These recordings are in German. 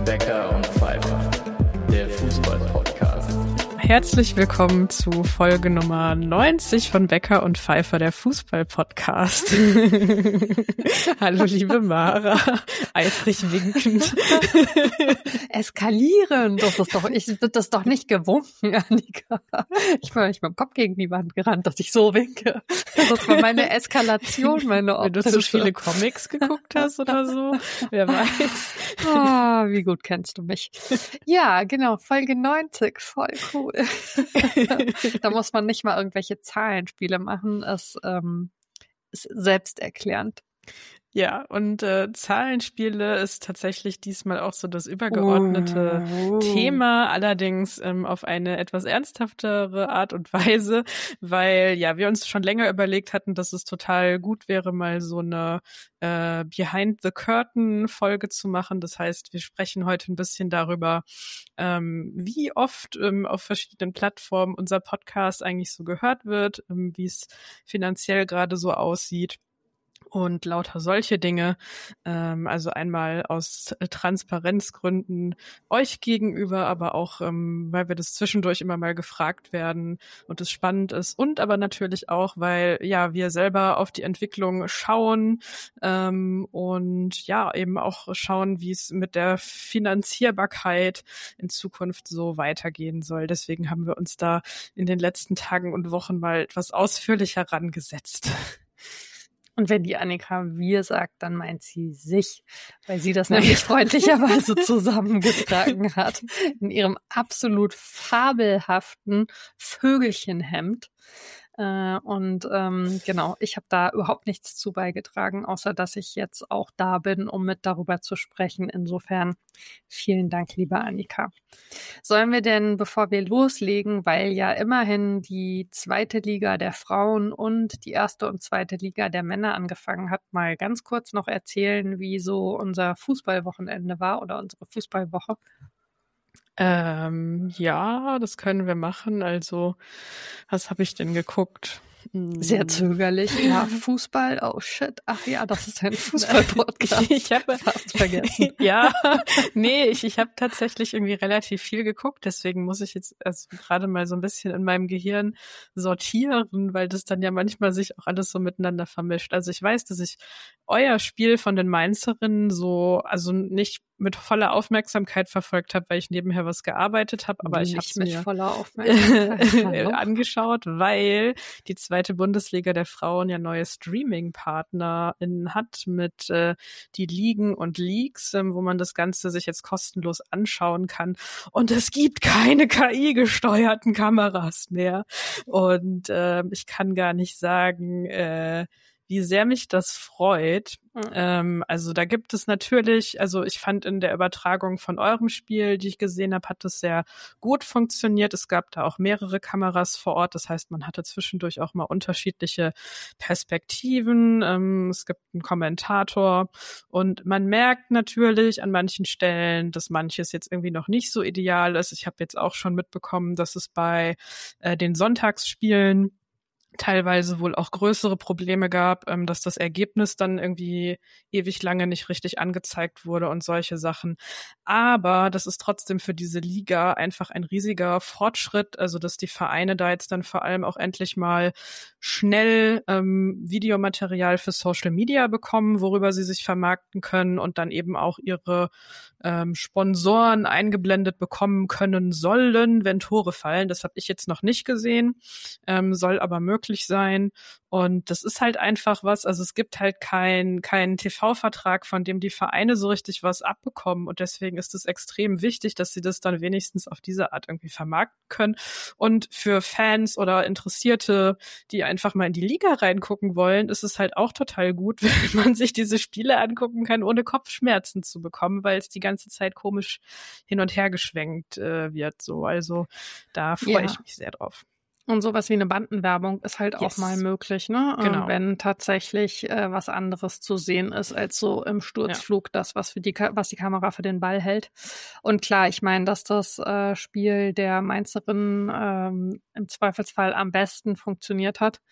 Becker und Pfeiffer, der Fußball-Podcast. Herzlich willkommen zu Folge Nummer 90 von Becker und Pfeiffer, der Fußball-Podcast. Hallo, liebe Mara, eifrig winkend. Eskalieren, ich bin das doch nicht gewunken, Annika. Ich bin nicht mit dem Kopf gegen die Wand gerannt, dass ich so winke. Das war meine Eskalation, meine Wenn du zu viele Comics geguckt hast oder so, wer weiß. Wie gut kennst du mich. Ja, genau, Folge 90, voll cool. Da muss man nicht mal irgendwelche Zahlenspiele machen, es ist selbsterklärend. Ja, und Zahlenspiele ist tatsächlich diesmal auch so das übergeordnete Thema, allerdings auf eine etwas ernsthaftere Art und Weise, weil ja wir uns schon länger überlegt hatten, dass es total gut wäre, mal so eine Behind-the-Curtain-Folge zu machen. Das heißt, wir sprechen heute ein bisschen darüber, wie oft auf verschiedenen Plattformen unser Podcast eigentlich so gehört wird, wie es finanziell gerade so aussieht. Und lauter solche Dinge, also einmal aus Transparenzgründen euch gegenüber, aber auch, weil wir das zwischendurch immer mal gefragt werden und es spannend ist und aber natürlich auch, weil ja wir selber auf die Entwicklung schauen und ja eben auch schauen, wie es mit der Finanzierbarkeit in Zukunft so weitergehen soll. Deswegen haben wir uns da in den letzten Tagen und Wochen mal etwas ausführlicher rangesetzt. Und wenn die Annika wir sagt, dann meint sie sich, weil sie das nämlich freundlicherweise zusammengetragen hat in ihrem absolut fabelhaften Vögelchenhemd. Genau, ich habe da überhaupt nichts zu beigetragen, außer dass ich jetzt auch da bin, um mit darüber zu sprechen. Insofern vielen Dank, liebe Annika. Sollen wir denn, bevor wir loslegen, weil ja immerhin die zweite Liga der Frauen und die erste und zweite Liga der Männer angefangen hat, mal ganz kurz noch erzählen, wie so unser Fußballwochenende war oder unsere Fußballwoche? Ja, das können wir machen. Also, was habe ich denn geguckt? Sehr zögerlich. Ja, Fußball, oh shit. Ach ja, das ist ein Fußball-Podcast. Ich habe fast vergessen. Ja, nee, ich habe tatsächlich irgendwie relativ viel geguckt, deswegen muss ich jetzt also gerade mal so ein bisschen in meinem Gehirn sortieren, weil das dann ja manchmal sich auch alles so miteinander vermischt. Also ich weiß, dass ich euer Spiel von den Mainzerinnen so, also nicht mit voller Aufmerksamkeit verfolgt habe, weil ich nebenher was gearbeitet habe, aber ich habe es mit mir voller Aufmerksamkeit angeschaut, weil die zweite Bundesliga der Frauen ja neue Streaming-PartnerInnen hat mit die Ligen und Leagues, wo man das Ganze sich jetzt kostenlos anschauen kann. Und es gibt keine KI-gesteuerten Kameras mehr. Und ich kann gar nicht sagen, wie sehr mich das freut. Also da gibt es natürlich, also ich fand in der Übertragung von eurem Spiel, die ich gesehen habe, hat es sehr gut funktioniert. Es gab da auch mehrere Kameras vor Ort. Das heißt, man hatte zwischendurch auch mal unterschiedliche Perspektiven. Es gibt einen Kommentator und man merkt natürlich an manchen Stellen, dass manches jetzt irgendwie noch nicht so ideal ist. Ich habe jetzt auch schon mitbekommen, dass es bei den Sonntagsspielen teilweise wohl auch größere Probleme gab, dass das Ergebnis dann irgendwie ewig lange nicht richtig angezeigt wurde und solche Sachen. Aber das ist trotzdem für diese Liga einfach ein riesiger Fortschritt, also dass die Vereine da jetzt dann vor allem auch endlich mal schnell Videomaterial für Social Media bekommen, worüber sie sich vermarkten können und dann eben auch ihre Sponsoren eingeblendet bekommen können sollen, wenn Tore fallen. Das habe ich jetzt noch nicht gesehen, soll aber möglich sein. Und das ist halt einfach was, also es gibt halt keinen TV-Vertrag, von dem die Vereine so richtig was abbekommen. Und deswegen ist es extrem wichtig, dass sie das dann wenigstens auf diese Art irgendwie vermarkten können. Und für Fans oder Interessierte, die einfach mal in die Liga reingucken wollen, ist es halt auch total gut, wenn man sich diese Spiele angucken kann, ohne Kopfschmerzen zu bekommen, weil es die ganze Zeit komisch hin und her geschwenkt wird. So, also da freue ich mich sehr drauf. Und sowas wie eine Bandenwerbung ist halt auch mal möglich, ne? Genau. Wenn tatsächlich was anderes zu sehen ist als so im Sturzflug das, was die Kamera für den Ball hält. Und klar, ich meine, dass das Spiel der Mainzerinnen im Zweifelsfall am besten funktioniert hat.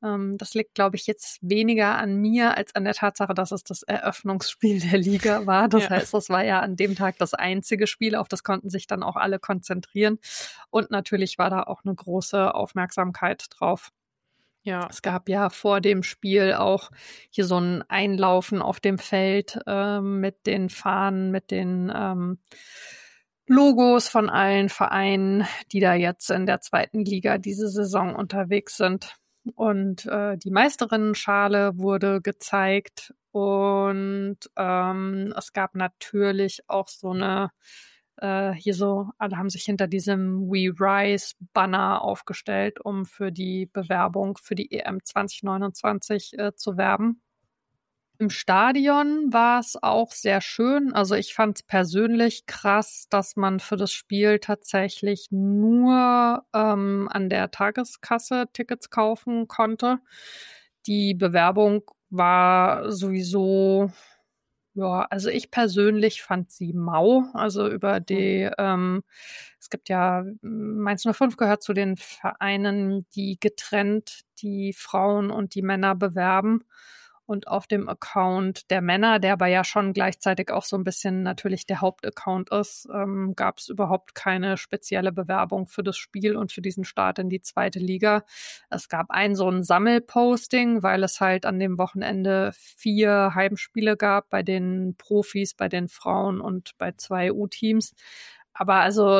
Das liegt, glaube ich, jetzt weniger an mir als an der Tatsache, dass es das Eröffnungsspiel der Liga war. Das heißt, das war ja an dem Tag das einzige Spiel, auf das konnten sich dann auch alle konzentrieren. Und natürlich war da auch eine große Aufmerksamkeit drauf. Ja. Es gab ja vor dem Spiel auch hier so ein Einlaufen auf dem Feld mit den Fahnen, mit den Logos von allen Vereinen, die da jetzt in der 2. Liga diese Saison unterwegs sind. Und die Meisterinnenschale wurde gezeigt und es gab natürlich auch so eine hier so, alle haben sich hinter diesem We Rise Banner aufgestellt, um für die Bewerbung für die EM 2029 zu werben. Im Stadion war es auch sehr schön. Also ich fand es persönlich krass, dass man für das Spiel tatsächlich nur an der Tageskasse Tickets kaufen konnte. Die Bewerbung war sowieso, ja, also ich persönlich fand sie mau. Also über die, es gibt ja, Mainz 05 gehört zu den Vereinen, die getrennt die Frauen und die Männer bewerben. Und auf dem Account der Männer, der aber ja schon gleichzeitig auch so ein bisschen natürlich der Hauptaccount ist, gab es überhaupt keine spezielle Bewerbung für das Spiel und für diesen Start in die 2. Liga. Es gab so ein Sammelposting, weil es halt an dem Wochenende 4 Heimspiele gab bei den Profis, bei den Frauen und bei 2 U-Teams. Aber also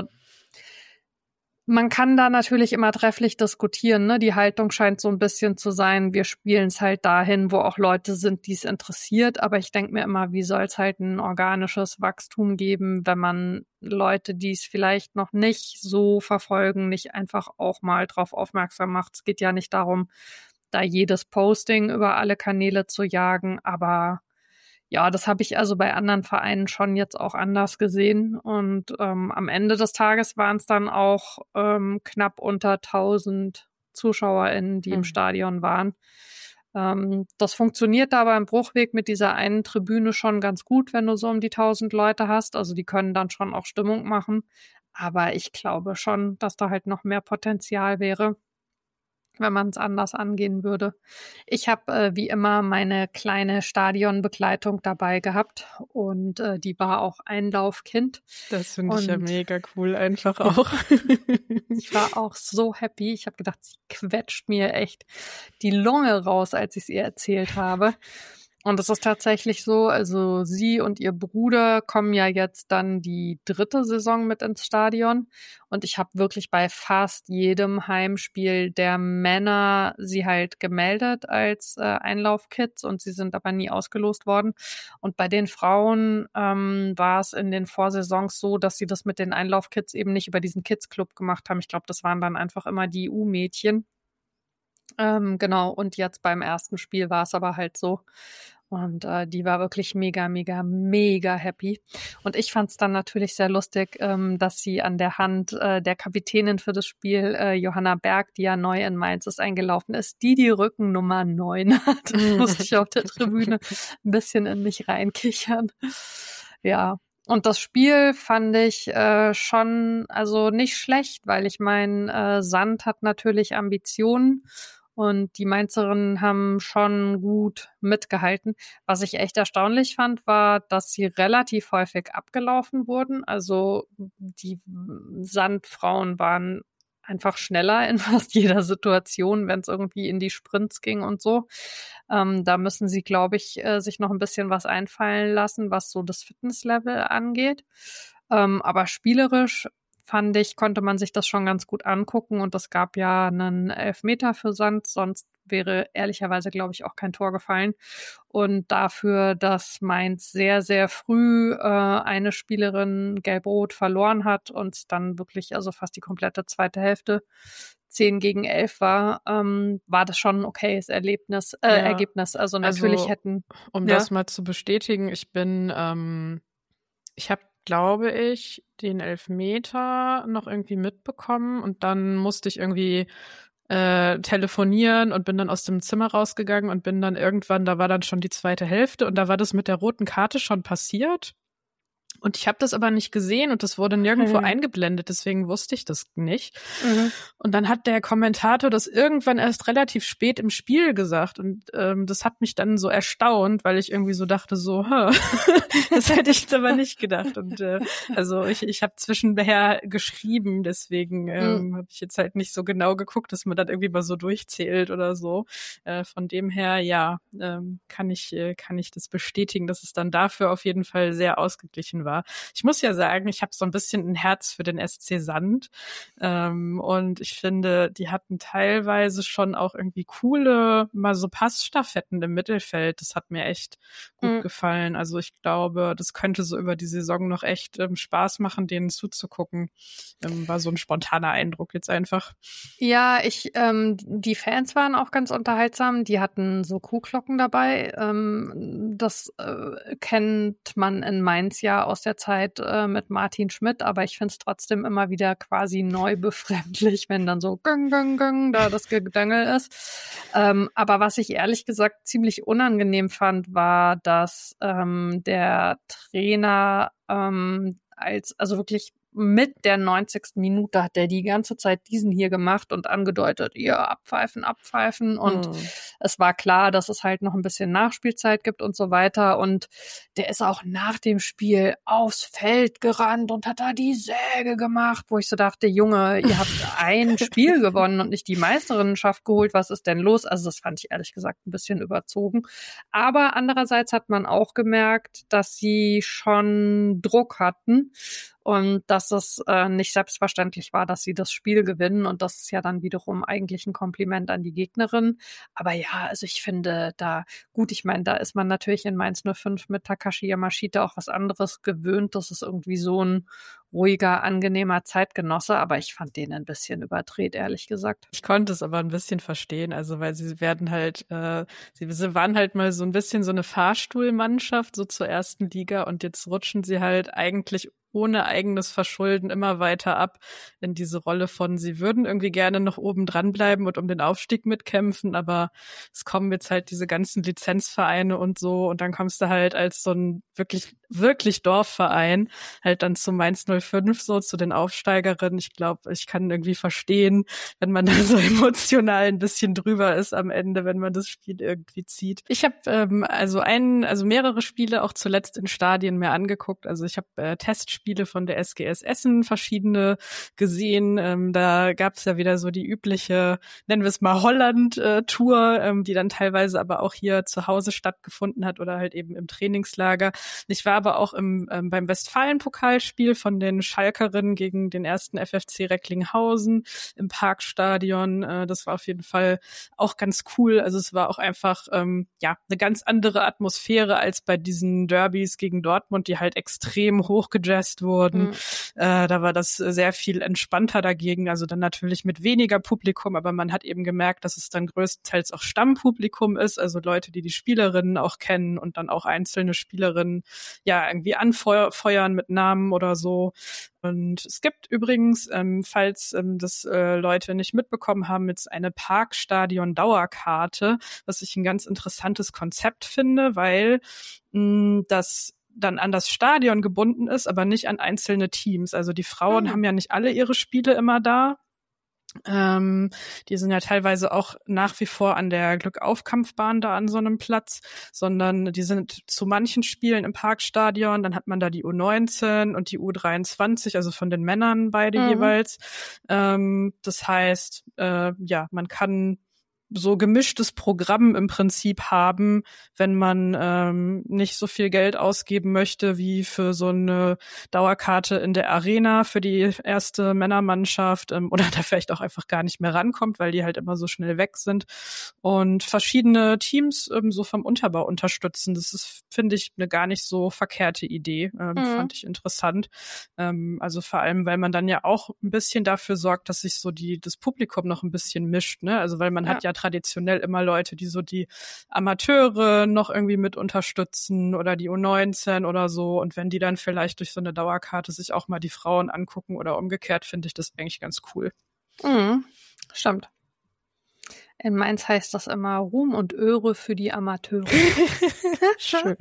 man kann da natürlich immer trefflich diskutieren, ne? Die Haltung scheint so ein bisschen zu sein, wir spielen es halt dahin, wo auch Leute sind, die es interessiert. Aber ich denke mir immer, wie soll es halt ein organisches Wachstum geben, wenn man Leute, die es vielleicht noch nicht so verfolgen, nicht einfach auch mal drauf aufmerksam macht. Es geht ja nicht darum, da jedes Posting über alle Kanäle zu jagen, aber ja, das habe ich also bei anderen Vereinen schon jetzt auch anders gesehen. Und am Ende des Tages waren es dann auch knapp unter 1000 ZuschauerInnen, die im Stadion waren. Das funktioniert da beim Bruchweg mit dieser einen Tribüne schon ganz gut, wenn du so um die 1000 Leute hast. Also die können dann schon auch Stimmung machen. Aber ich glaube schon, dass da halt noch mehr Potenzial wäre, wenn man es anders angehen würde. Ich habe wie immer meine kleine Stadionbegleitung dabei gehabt und die war auch Einlaufkind. Das finde ich ja mega cool einfach auch. Ich war auch so happy. Ich habe gedacht, sie quetscht mir echt die Lunge raus, als ich es ihr erzählt habe. Und es ist tatsächlich so, also sie und ihr Bruder kommen ja jetzt dann die 3. Saison mit ins Stadion. Und ich habe wirklich bei fast jedem Heimspiel der Männer sie halt gemeldet als Einlaufkids und sie sind aber nie ausgelost worden. Und bei den Frauen war es in den Vorsaisons so, dass sie das mit den Einlaufkids eben nicht über diesen Kids-Club gemacht haben. Ich glaube, das waren dann einfach immer die U-Mädchen. Genau, und jetzt beim ersten Spiel war es aber halt so. Und die war wirklich mega, mega, mega happy. Und ich fand es dann natürlich sehr lustig, dass sie an der Hand der Kapitänin für das Spiel, Johanna Berg, die ja neu in Mainz ist, eingelaufen ist, die Rückennummer 9 hat. Das musste ich auf der Tribüne ein bisschen in mich reinkichern. Ja. Und das Spiel fand ich schon, also nicht schlecht, weil ich meine, Sand hat natürlich Ambitionen. Und die Mainzerinnen haben schon gut mitgehalten. Was ich echt erstaunlich fand, war, dass sie relativ häufig abgelaufen wurden. Also die Sandfrauen waren einfach schneller in fast jeder Situation, wenn es irgendwie in die Sprints ging und so. Da müssen sie, glaube ich, sich noch ein bisschen was einfallen lassen, was so das Fitnesslevel angeht. Aber spielerisch fand ich, konnte man sich das schon ganz gut angucken und es gab ja einen Elfmeter für Sand, sonst wäre ehrlicherweise, glaube ich, auch kein Tor gefallen. Und dafür, dass Mainz sehr, sehr früh eine Spielerin gelb-rot verloren hat und dann wirklich also fast die komplette zweite Hälfte 10-11 war, war das schon ein okayes Ergebnis. Also natürlich um das mal zu bestätigen, ich habe, glaube ich, den Elfmeter noch irgendwie mitbekommen und dann musste ich irgendwie telefonieren und bin dann aus dem Zimmer rausgegangen und bin dann irgendwann, da war dann schon die zweite Hälfte und da war das mit der roten Karte schon passiert. Und ich habe das aber nicht gesehen und das wurde nirgendwo eingeblendet, deswegen wusste ich das nicht. Und dann hat der Kommentator das irgendwann erst relativ spät im Spiel gesagt und das hat mich dann so erstaunt, weil ich irgendwie so dachte so, das hätte ich jetzt aber nicht gedacht. Und also ich habe zwischenher geschrieben, deswegen habe ich jetzt halt nicht so genau geguckt, dass man das irgendwie mal so durchzählt oder so. Von dem her, ja, kann ich das bestätigen, dass es dann dafür auf jeden Fall sehr ausgeglichen war. Ich muss ja sagen, ich habe so ein bisschen ein Herz für den SC Sand und ich finde, die hatten teilweise schon auch irgendwie coole, mal so Passstaffetten im Mittelfeld. Das hat mir echt gut gefallen. Also ich glaube, das könnte so über die Saison noch echt Spaß machen, denen zuzugucken. War so ein spontaner Eindruck jetzt einfach. Ja, die Fans waren auch ganz unterhaltsam. Die hatten so Kuhglocken dabei. Das kennt man in Mainz ja aus der Zeit mit Martin Schmidt, aber ich finde es trotzdem immer wieder quasi neu befremdlich, wenn dann so Göng, Göng, Göng da das Gedängel ist. Aber was ich ehrlich gesagt ziemlich unangenehm fand, war, dass der Trainer also wirklich mit der 90. Minute hat er die ganze Zeit diesen hier gemacht und angedeutet, ja, abpfeifen. Und es war klar, dass es halt noch ein bisschen Nachspielzeit gibt und so weiter. Und der ist auch nach dem Spiel aufs Feld gerannt und hat da die Säge gemacht, wo ich so dachte, Junge, ihr habt ein Spiel gewonnen und nicht die Meisterinnenschaft geholt. Was ist denn los? Also das fand ich ehrlich gesagt ein bisschen überzogen. Aber andererseits hat man auch gemerkt, dass sie schon Druck hatten. Und dass es nicht selbstverständlich war, dass sie das Spiel gewinnen. Und das ist ja dann wiederum eigentlich ein Kompliment an die Gegnerin. Aber ja, also ich finde ich meine, da ist man natürlich in Mainz 05 mit Takashi Yamashita auch was anderes gewöhnt. Das ist irgendwie so ein ruhiger, angenehmer Zeitgenosse. Aber ich fand den ein bisschen überdreht, ehrlich gesagt. Ich konnte es aber ein bisschen verstehen. Also weil sie waren halt mal so ein bisschen so eine Fahrstuhlmannschaft, so zur ersten Liga. Und jetzt rutschen sie halt eigentlich ohne eigenes Verschulden immer weiter ab in diese Rolle von, sie würden irgendwie gerne noch oben dran bleiben und um den Aufstieg mitkämpfen, aber es kommen jetzt halt diese ganzen Lizenzvereine und so und dann kommst du halt als so ein wirklich Dorfverein halt dann zu Mainz 05, so zu den Aufsteigerinnen. Ich glaube, ich kann irgendwie verstehen, wenn man da so emotional ein bisschen drüber ist am Ende, wenn man das Spiel irgendwie zieht. Ich habe mehrere Spiele auch zuletzt in Stadien mir angeguckt. Also ich habe Testspiele von der SGS Essen verschiedene gesehen. Da gab es ja wieder so die übliche, nennen wir es mal Holland-Tour, die dann teilweise aber auch hier zu Hause stattgefunden hat oder halt eben im Trainingslager. Ich war aber auch beim Westfalen-Pokalspiel von den Schalkerinnen gegen den ersten FFC Recklinghausen im Parkstadion. Das war auf jeden Fall auch ganz cool. Also es war auch einfach eine ganz andere Atmosphäre als bei diesen Derbys gegen Dortmund, die halt extrem hochgejazzt wurden. Da war das sehr viel entspannter dagegen. Also dann natürlich mit weniger Publikum, aber man hat eben gemerkt, dass es dann größtenteils auch Stammpublikum ist, also Leute, die Spielerinnen auch kennen und dann auch einzelne Spielerinnen ja irgendwie anfeuern mit Namen oder so. Und es gibt übrigens, falls das Leute nicht mitbekommen haben, jetzt eine Parkstadion-Dauerkarte, was ich ein ganz interessantes Konzept finde, weil das dann an das Stadion gebunden ist, aber nicht an einzelne Teams. Also die Frauen haben ja nicht alle ihre Spiele immer da. Die sind ja teilweise auch nach wie vor an der Glückauf-Kampfbahn da an so einem Platz, sondern die sind zu manchen Spielen im Parkstadion, dann hat man da die U19 und die U23, also von den Männern beide jeweils. Das heißt, man kann so gemischtes Programm im Prinzip haben, wenn man nicht so viel Geld ausgeben möchte wie für so eine Dauerkarte in der Arena für die erste Männermannschaft oder da vielleicht auch einfach gar nicht mehr rankommt, weil die halt immer so schnell weg sind und verschiedene Teams so vom Unterbau unterstützen. Das ist, finde ich, eine gar nicht so verkehrte Idee. Fand ich interessant. Also vor allem, weil man dann ja auch ein bisschen dafür sorgt, dass sich so das Publikum noch ein bisschen mischt, ne? Also weil man hat ja traditionell immer Leute, die so die Amateure noch irgendwie mit unterstützen oder die U19 oder so. Und wenn die dann vielleicht durch so eine Dauerkarte sich auch mal die Frauen angucken oder umgekehrt, finde ich das eigentlich ganz cool. Stimmt. In Mainz heißt das immer Ruhm und Ehre für die Amateure. Schön.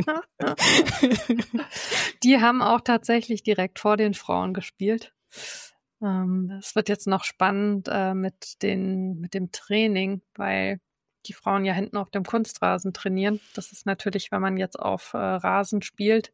Die haben auch tatsächlich direkt vor den Frauen gespielt. Es wird jetzt noch spannend mit dem Training, weil die Frauen ja hinten auf dem Kunstrasen trainieren. Das ist natürlich, wenn man jetzt auf Rasen spielt.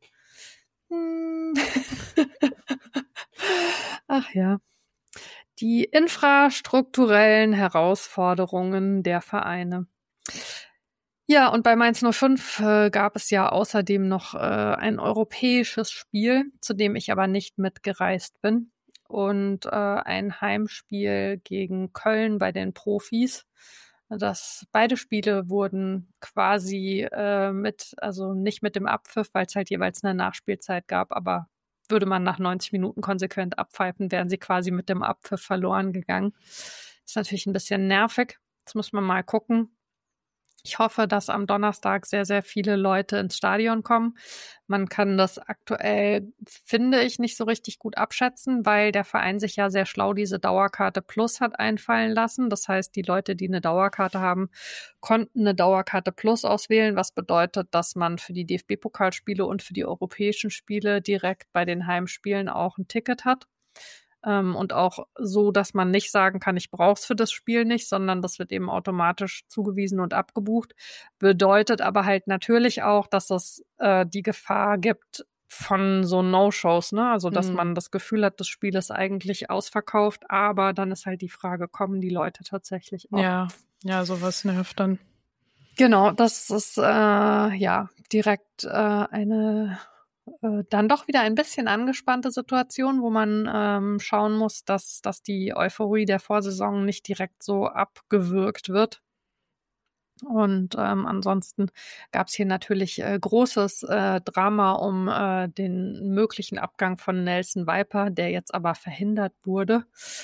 Ach ja. Die infrastrukturellen Herausforderungen der Vereine. Ja, und bei Mainz 05 gab es ja außerdem noch ein europäisches Spiel, zu dem ich aber nicht mitgereist bin. Und ein Heimspiel gegen Köln bei den Profis. Beide Spiele wurden quasi also nicht mit dem Abpfiff, weil es halt jeweils eine Nachspielzeit gab, aber würde man nach 90 Minuten konsequent abpfeifen, wären sie quasi mit dem Abpfiff verloren gegangen. Ist natürlich ein bisschen nervig. Jetzt muss man mal gucken. Ich hoffe, dass am Donnerstag sehr, sehr viele Leute ins Stadion kommen. Man kann das aktuell, finde ich, nicht so richtig gut abschätzen, weil der Verein sich ja sehr schlau diese Dauerkarte Plus hat einfallen lassen. Das heißt, die Leute, die eine Dauerkarte haben, konnten eine Dauerkarte Plus auswählen, was bedeutet, dass man für die DFB-Pokalspiele und für die europäischen Spiele direkt bei den Heimspielen auch ein Ticket hat. Und auch so, dass man nicht sagen kann, ich brauche es für das Spiel nicht, sondern das wird eben automatisch zugewiesen und abgebucht. Bedeutet aber halt natürlich auch, dass es die Gefahr gibt von so No-Shows, ne? Also, dass man das Gefühl hat, das Spiel ist eigentlich ausverkauft, aber dann ist halt die Frage, kommen die Leute tatsächlich auch? Ja, sowas nervt dann. Genau, das ist direkt eine dann doch wieder ein bisschen angespannte Situation, wo man schauen muss, dass die Euphorie der Vorsaison nicht direkt so abgewürgt wird. Und ansonsten gab es hier natürlich großes Drama um den möglichen Abgang von Nelson Viper, der jetzt aber verhindert wurde.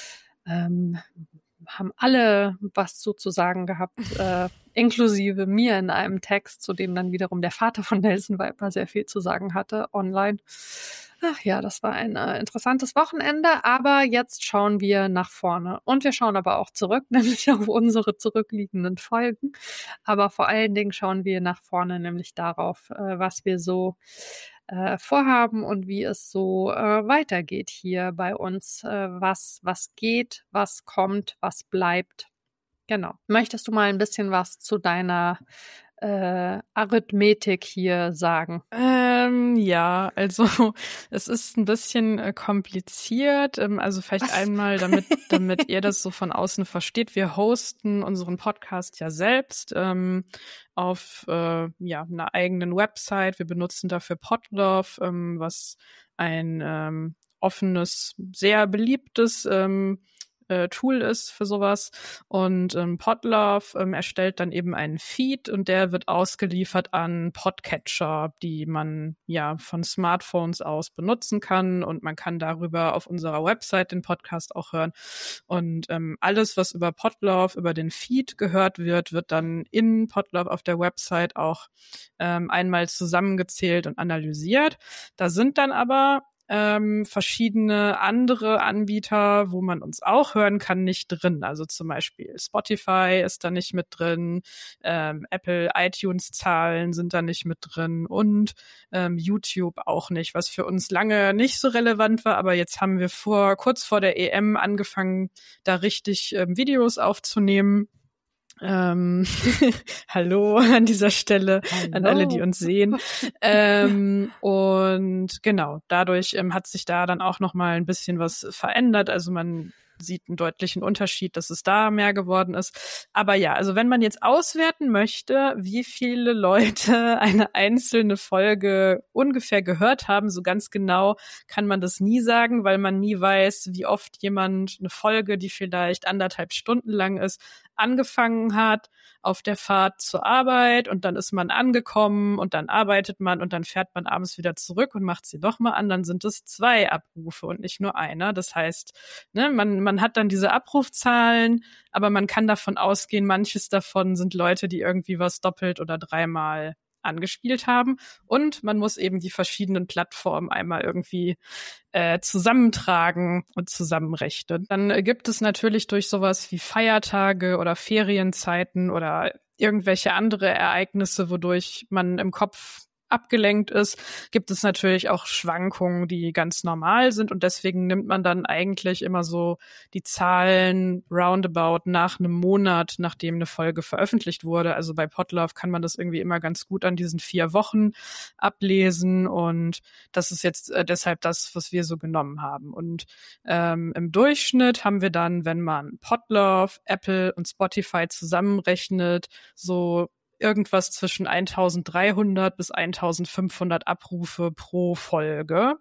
Haben alle was zu sagen gehabt, inklusive mir in einem Text, zu dem dann wiederum der Vater von Nelson Viper sehr viel zu sagen hatte online. Ach ja, das war ein interessantes Wochenende, aber jetzt schauen wir nach vorne. Und wir schauen aber auch zurück, nämlich auf unsere zurückliegenden Folgen. Aber vor allen Dingen schauen wir nach vorne, nämlich darauf, was wir so vorhaben und wie es so weitergeht hier bei uns, was geht, was kommt, was bleibt. Genau. Möchtest du mal ein bisschen was zu deiner Arithmetik hier sagen? Ja, also es ist ein bisschen kompliziert. Also vielleicht einmal, damit ihr das so von außen versteht. Wir hosten unseren Podcast ja selbst auf einer eigenen Website. Wir benutzen dafür Podlove, was ein offenes, sehr beliebtes Tool ist für sowas. Und Podlove erstellt dann eben einen Feed und der wird ausgeliefert an Podcatcher, die man ja von Smartphones aus benutzen kann und man kann darüber auf unserer Website den Podcast auch hören. Und alles, was über Podlove, über den Feed gehört wird, wird dann in Podlove auf der Website auch einmal zusammengezählt und analysiert. Da sind dann aber verschiedene andere Anbieter, wo man uns auch hören kann, nicht drin. Also zum Beispiel Spotify ist da nicht mit drin, Apple iTunes-Zahlen sind da nicht mit drin und YouTube auch nicht, was für uns lange nicht so relevant war, aber jetzt haben wir kurz vor der EM angefangen, da richtig Videos aufzunehmen. Hallo an dieser Stelle. Hallo. An alle, die uns sehen. Und genau, dadurch hat sich da dann auch noch mal ein bisschen was verändert. Also man sieht einen deutlichen Unterschied, dass es da mehr geworden ist. Aber ja, also wenn man jetzt auswerten möchte, wie viele Leute eine einzelne Folge ungefähr gehört haben, so ganz genau kann man das nie sagen, weil man nie weiß, wie oft jemand eine Folge, die vielleicht 1,5 Stunden lang ist, angefangen hat auf der Fahrt zur Arbeit und dann ist man angekommen und dann arbeitet man und dann fährt man abends wieder zurück und macht sie doch mal an, dann sind es 2 Abrufe und nicht nur einer. Das heißt, ne, man hat dann diese Abrufzahlen, aber man kann davon ausgehen, manches davon sind Leute, die irgendwie was doppelt oder dreimal angespielt haben. Und man muss eben die verschiedenen Plattformen einmal irgendwie zusammentragen und zusammenrechnen. Dann gibt es natürlich durch sowas wie Feiertage oder Ferienzeiten oder irgendwelche andere Ereignisse, wodurch man im Kopf abgelenkt ist, gibt es natürlich auch Schwankungen, die ganz normal sind und deswegen nimmt man dann eigentlich immer so die Zahlen roundabout nach einem Monat, nachdem eine Folge veröffentlicht wurde. Also bei Podlove kann man das irgendwie immer ganz gut an diesen 4 Wochen ablesen und das ist jetzt deshalb das, was wir so genommen haben. Und im Durchschnitt haben wir dann, wenn man Podlove, Apple und Spotify zusammenrechnet, so irgendwas zwischen 1300 bis 1500 Abrufe pro Folge.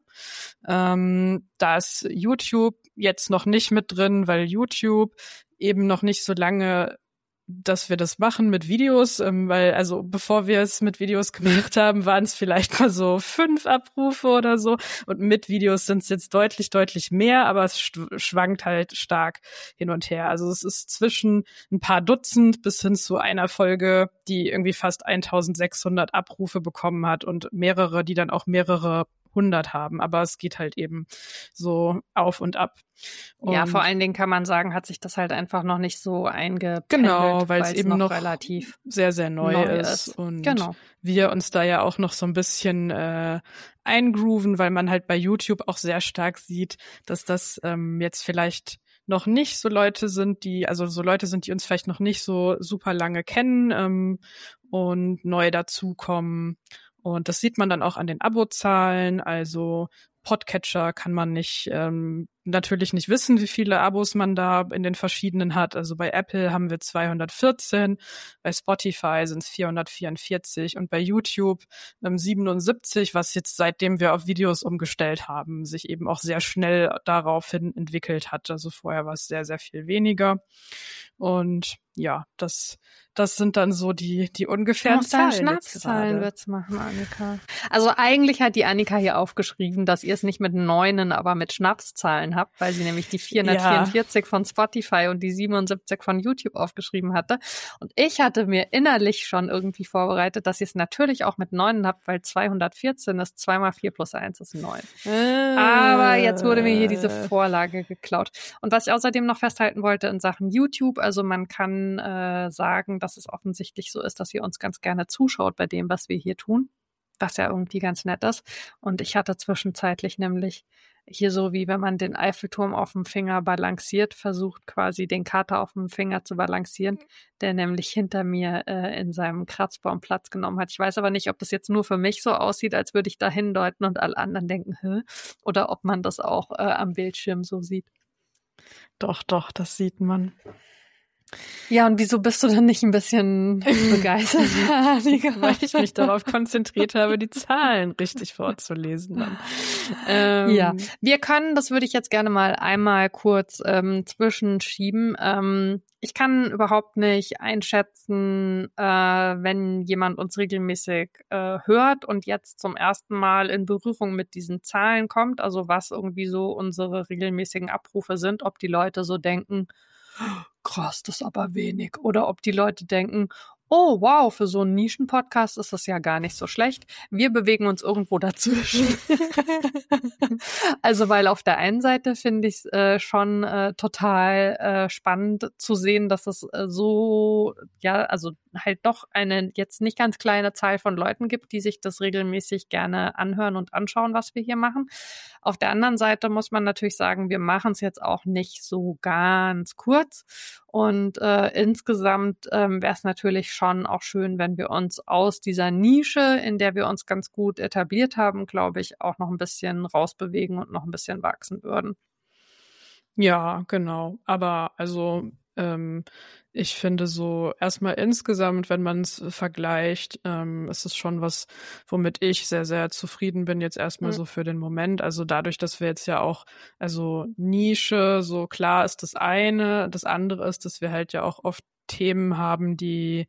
Da ist YouTube jetzt noch nicht mit drin, weil YouTube eben noch nicht so lange, dass wir das machen mit Videos, weil also bevor wir es mit Videos gemacht haben, waren es vielleicht mal so 5 Abrufe oder so und mit Videos sind es jetzt deutlich, deutlich mehr, aber es schwankt halt stark hin und her. Also es ist zwischen ein paar Dutzend bis hin zu einer Folge, die irgendwie fast 1600 Abrufe bekommen hat und mehrere, die dann auch mehrere 100 haben, aber es geht halt eben so auf und ab. Ja, vor allen Dingen kann man sagen, hat sich das halt einfach noch nicht so eingependelt. Genau, weil es eben noch relativ sehr, sehr neu ist. Und wir uns da ja auch noch so ein bisschen eingrooven, weil man halt bei YouTube auch sehr stark sieht, dass das jetzt vielleicht noch nicht so Leute sind, die uns vielleicht noch nicht so super lange kennen und neu dazukommen. Und das sieht man dann auch an den Abozahlen. Also Podcatcher kann man nicht natürlich nicht wissen, wie viele Abos man da in den verschiedenen hat. Also bei Apple haben wir 214, bei Spotify sind es 444 und bei YouTube 77, was jetzt seitdem wir auf Videos umgestellt haben, sich eben auch sehr schnell daraufhin entwickelt hat. Also vorher war es sehr, sehr viel weniger. Und ja, das sind dann so die ungefähren Zahlen. Schnapszahlen wird's machen, Annika. Also eigentlich hat die Annika hier aufgeschrieben, dass ihr es nicht mit Neunen, aber mit Schnapszahlen habt, weil sie nämlich die 444 von Spotify und die 77 von YouTube aufgeschrieben hatte. Und ich hatte mir innerlich schon irgendwie vorbereitet, dass ihr es natürlich auch mit Neunen habt, weil 214 ist 2 mal 4 plus 1 ist 9. Aber jetzt wurde mir hier diese Vorlage geklaut. Und was ich außerdem noch festhalten wollte in Sachen YouTube, also man kann sagen, dass es offensichtlich so ist, dass ihr uns ganz gerne zuschaut bei dem, was wir hier tun, was ja irgendwie ganz nett ist. Und ich hatte zwischenzeitlich nämlich hier so, wie wenn man den Eiffelturm auf dem Finger balanciert, versucht quasi den Kater auf dem Finger zu balancieren, der nämlich hinter mir in seinem Kratzbaum Platz genommen hat. Ich weiß aber nicht, ob das jetzt nur für mich so aussieht, als würde ich da hindeuten und alle anderen denken, hä? Oder ob man das auch am Bildschirm so sieht. Doch, das sieht man. Ja, und wieso bist du denn nicht ein bisschen begeistert, Annika? Weil ich mich darauf konzentriert habe, die Zahlen richtig vorzulesen. Ja, wir können, das würde ich jetzt gerne mal einmal kurz zwischenschieben. Ich kann überhaupt nicht einschätzen, wenn jemand uns regelmäßig hört und jetzt zum ersten Mal in Berührung mit diesen Zahlen kommt, also was irgendwie so unsere regelmäßigen Abrufe sind, ob die Leute so denken, krass, das ist aber wenig. Oder ob die Leute denken, oh wow, für so einen Nischen-Podcast ist das ja gar nicht so schlecht. Wir bewegen uns irgendwo dazwischen. Also weil auf der einen Seite finde ich es schon total spannend zu sehen, dass es so, ja, also halt doch eine jetzt nicht ganz kleine Zahl von Leuten gibt, die sich das regelmäßig gerne anhören und anschauen, was wir hier machen. Auf der anderen Seite muss man natürlich sagen, wir machen es jetzt auch nicht so ganz kurz. Und insgesamt wäre es natürlich schon auch schön, wenn wir uns aus dieser Nische, in der wir uns ganz gut etabliert haben, glaube ich, auch noch ein bisschen rausbewegen und noch ein bisschen wachsen würden. Ja, genau. Aber also ich finde so erstmal insgesamt, wenn man es vergleicht, ist es schon was, womit ich sehr, sehr zufrieden bin jetzt erstmal so für den Moment. Also dadurch, dass wir jetzt ja auch, also Nische, so klar ist das eine, das andere ist, dass wir halt ja auch oft Themen haben, die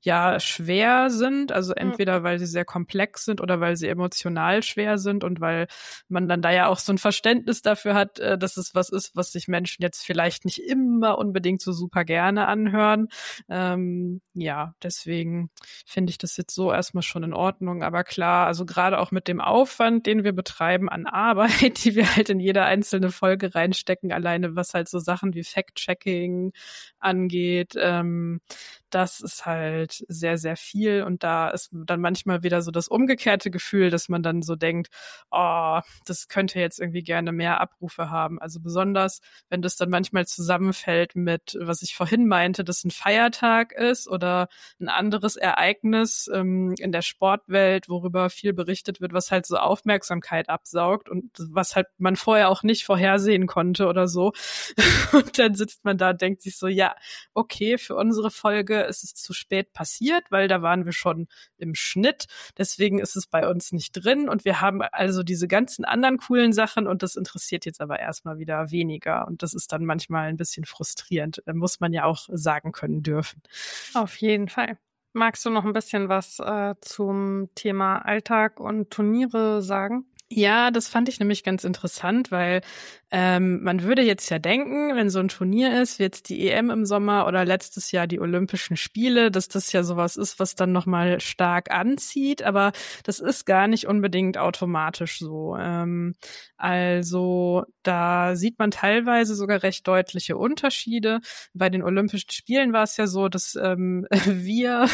ja schwer sind, also entweder weil sie sehr komplex sind oder weil sie emotional schwer sind und weil man dann da ja auch so ein Verständnis dafür hat, dass es was ist, was sich Menschen jetzt vielleicht nicht immer unbedingt so super gerne anhören. Ja, deswegen finde ich das jetzt so erstmal schon in Ordnung, aber klar, also gerade auch mit dem Aufwand, den wir betreiben an Arbeit, die wir halt in jede einzelne Folge reinstecken, alleine was halt so Sachen wie Fact-Checking angeht, das ist halt sehr, sehr viel und da ist dann manchmal wieder so das umgekehrte Gefühl, dass man dann so denkt, oh, das könnte jetzt irgendwie gerne mehr Abrufe haben. Also besonders, wenn das dann manchmal zusammenfällt mit, was ich vorhin meinte, dass ein Feiertag ist oder ein anderes Ereignis in der Sportwelt, worüber viel berichtet wird, was halt so Aufmerksamkeit absaugt und was halt man vorher auch nicht vorhersehen konnte oder so. Und dann sitzt man da und denkt sich so, ja, okay, für unsere Folge ist es zu spät passiert, weil da waren wir schon im Schnitt. Deswegen ist es bei uns nicht drin und wir haben also diese ganzen anderen coolen Sachen und das interessiert jetzt aber erstmal wieder weniger und das ist dann manchmal ein bisschen frustrierend. Muss man ja auch sagen können dürfen. Auf jeden Fall. Magst du noch ein bisschen was zum Thema Alltag und Turniere sagen? Ja, das fand ich nämlich ganz interessant, weil man würde jetzt ja denken, wenn so ein Turnier ist, wie jetzt die EM im Sommer oder letztes Jahr die Olympischen Spiele, dass das ja sowas ist, was dann nochmal stark anzieht, aber das ist gar nicht unbedingt automatisch so. Also da sieht man teilweise sogar recht deutliche Unterschiede. Bei den Olympischen Spielen war es ja so, dass wir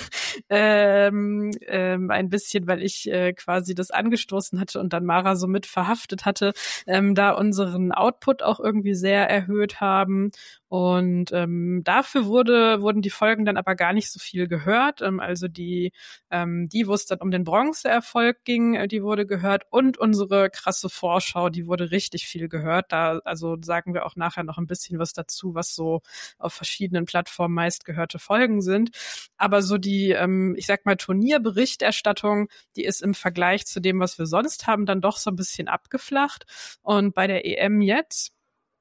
ein bisschen, weil ich quasi das angestoßen hatte und dann Mara so mit verhaftet hatte, da unseren Output auch irgendwie sehr erhöht haben. Und dafür wurden die Folgen dann aber gar nicht so viel gehört. Also die, wo es dann um den Bronzeerfolg ging, die wurde gehört und unsere krasse Vorschau, die wurde richtig viel gehört. Da also sagen wir auch nachher noch ein bisschen was dazu, was so auf verschiedenen Plattformen meistgehörte Folgen sind. Aber so die, ich sag mal, Turnierberichterstattung, die ist im Vergleich zu dem, was wir sonst haben, dann doch so ein bisschen abgeflacht. Und bei der EM jetzt,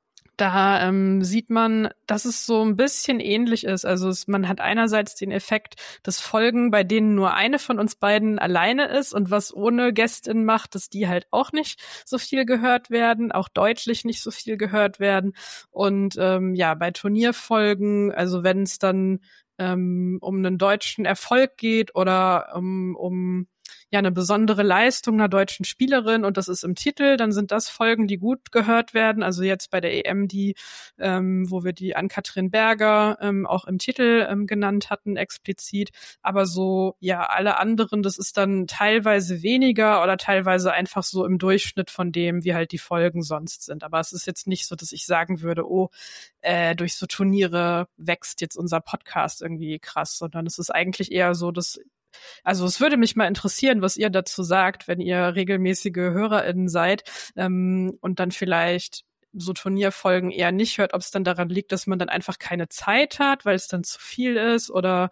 da sieht man, dass es so ein bisschen ähnlich ist. Also man hat einerseits den Effekt, dass Folgen, bei denen nur eine von uns beiden alleine ist und was ohne Gästin macht, dass die halt auch nicht so viel gehört werden, auch deutlich nicht so viel gehört werden. Und ja, bei Turnierfolgen, also wenn es dann um einen deutschen Erfolg geht oder um ja eine besondere Leistung einer deutschen Spielerin und das ist im Titel, dann sind das Folgen, die gut gehört werden. Also jetzt bei der EM, die, wo wir die Ann-Kathrin Berger auch im Titel genannt hatten, explizit. Aber so, ja, alle anderen, das ist dann teilweise weniger oder teilweise einfach so im Durchschnitt von dem, wie halt die Folgen sonst sind. Aber es ist jetzt nicht so, dass ich sagen würde, oh, durch so Turniere wächst jetzt unser Podcast irgendwie krass, sondern es ist eigentlich eher so, dass also es würde mich mal interessieren, was ihr dazu sagt, wenn ihr regelmäßige HörerInnen seid und dann vielleicht so Turnierfolgen eher nicht hört, ob es dann daran liegt, dass man dann einfach keine Zeit hat, weil es dann zu viel ist oder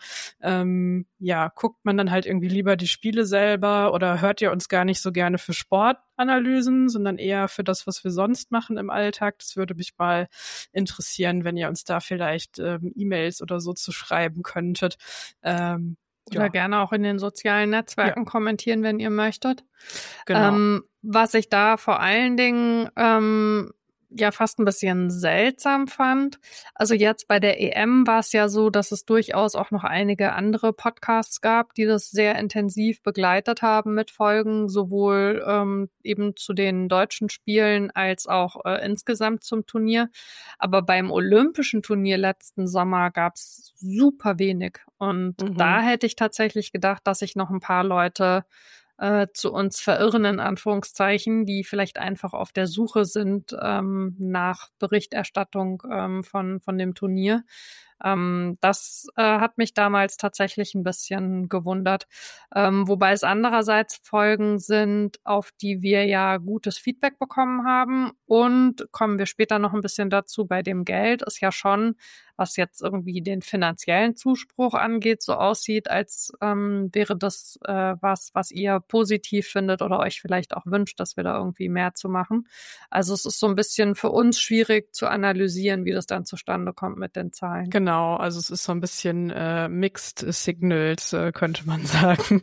ja, guckt man dann halt irgendwie lieber die Spiele selber oder hört ihr uns gar nicht so gerne für Sportanalysen, sondern eher für das, was wir sonst machen im Alltag. Das würde mich mal interessieren, wenn ihr uns da vielleicht E-Mails oder so zu schreiben könntet. Oder gerne auch in den sozialen Netzwerken kommentieren, wenn ihr möchtet. Genau. Was ich da vor allen Dingen ja fast ein bisschen seltsam fand. Also jetzt bei der EM war es ja so, dass es durchaus auch noch einige andere Podcasts gab, die das sehr intensiv begleitet haben mit Folgen, sowohl eben zu den deutschen Spielen als auch insgesamt zum Turnier. Aber beim Olympischen Turnier letzten Sommer gab es super wenig. Und da hätte ich tatsächlich gedacht, dass sich noch ein paar Leute zu uns verirren, in Anführungszeichen, die vielleicht einfach auf der Suche sind nach Berichterstattung von dem Turnier. Das hat mich damals tatsächlich ein bisschen gewundert. Wobei es andererseits Folgen sind, auf die wir ja gutes Feedback bekommen haben. Und kommen wir später noch ein bisschen dazu, bei dem Geld ist ja schon was jetzt irgendwie den finanziellen Zuspruch angeht, so aussieht, als wäre das was ihr positiv findet oder euch vielleicht auch wünscht, dass wir da irgendwie mehr zu machen. Also es ist so ein bisschen für uns schwierig zu analysieren, wie das dann zustande kommt mit den Zahlen. Genau, also es ist so ein bisschen Mixed Signals, könnte man sagen.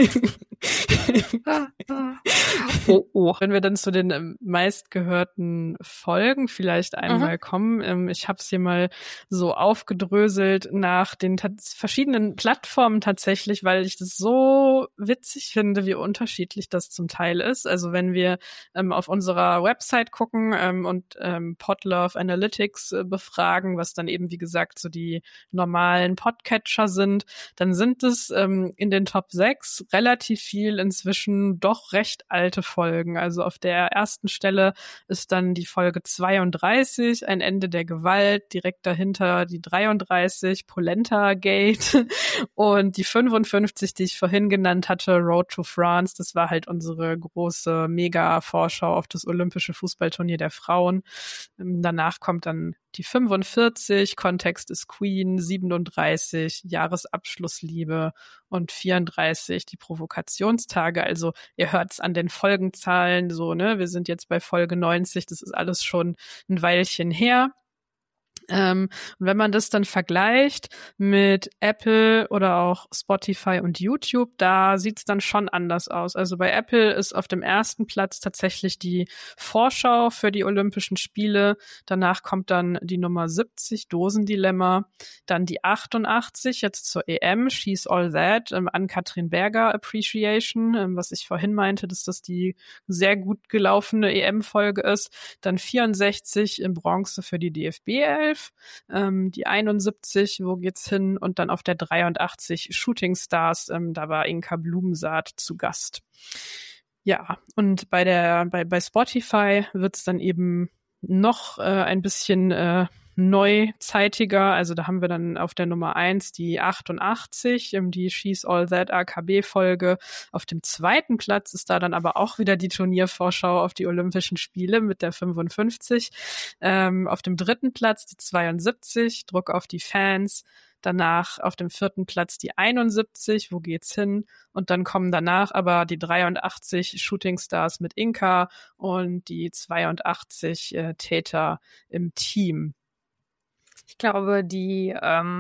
Oh. Wenn wir dann zu den meistgehörten Folgen vielleicht einmal kommen. Ich habe es hier mal so aufgedröselt nach den verschiedenen Plattformen tatsächlich, weil ich das so witzig finde, wie unterschiedlich das zum Teil ist. Also wenn wir auf unserer Website gucken und Podlove Analytics befragen, was dann eben, wie gesagt, so die normalen Podcatcher sind, dann sind es in den Top 6 relativ viel inzwischen doch recht alte Folgen. Also auf der ersten Stelle ist dann die Folge 32, ein Ende der Gewalt, direkt dahinter die 33, Polenta Gate und die 55, die ich vorhin genannt hatte, Road to France. Das war halt unsere große Mega-Vorschau auf das Olympische Fußballturnier der Frauen. Danach kommt dann die 45, Kontext ist Queen, 37, Jahresabschlussliebe und 34, die Provokationstage. Also ihr hört's an den Folgenzahlen so, ne? Wir sind jetzt bei Folge 90, das ist alles schon ein Weilchen her. Und wenn man das dann vergleicht mit Apple oder auch Spotify und YouTube, da sieht's dann schon anders aus. Also bei Apple ist auf dem ersten Platz tatsächlich die Vorschau für die Olympischen Spiele. Danach kommt dann die Nummer 70, Dosendilemma. Dann die 88, jetzt zur EM, She's All That, an Katrin Berger Appreciation, was ich vorhin meinte, dass das die sehr gut gelaufene EM-Folge ist. Dann 64 in Bronze für die DFB 11. Die 71, wo geht's hin? Und dann auf der 83 Shooting Stars, da war Inka Blumensaat zu Gast. Ja, und bei Spotify wird's dann eben noch ein bisschen neuzeitiger. Also da haben wir dann auf der Nummer 1 die 88, die She's All That AKB-Folge. Auf dem zweiten Platz ist da dann aber auch wieder die Turniervorschau auf die Olympischen Spiele mit der 55. Auf dem dritten Platz die 72, Druck auf die Fans. Danach auf dem vierten Platz die 71, wo geht's hin? Und dann kommen danach aber die 83 Shooting Stars mit Inka und die 82 Täter im Team. Ich glaube, die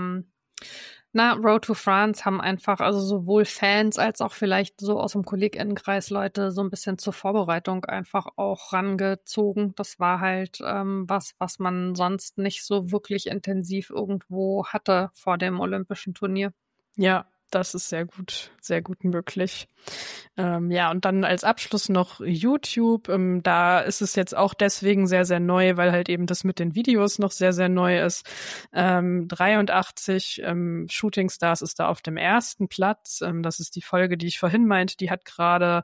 Road to France haben einfach, also sowohl Fans als auch vielleicht so aus dem KollegInnenkreis Leute so ein bisschen zur Vorbereitung einfach auch rangezogen. Das war halt was man sonst nicht so wirklich intensiv irgendwo hatte vor dem Olympischen Turnier. Ja, das ist sehr gut möglich. Ja, und dann als Abschluss noch YouTube. Da ist es jetzt auch deswegen sehr, sehr neu, weil halt eben das mit den Videos noch sehr, sehr neu ist. 83 Shooting Stars ist da auf dem ersten Platz. Das ist die Folge, die ich vorhin meinte. Die hat gerade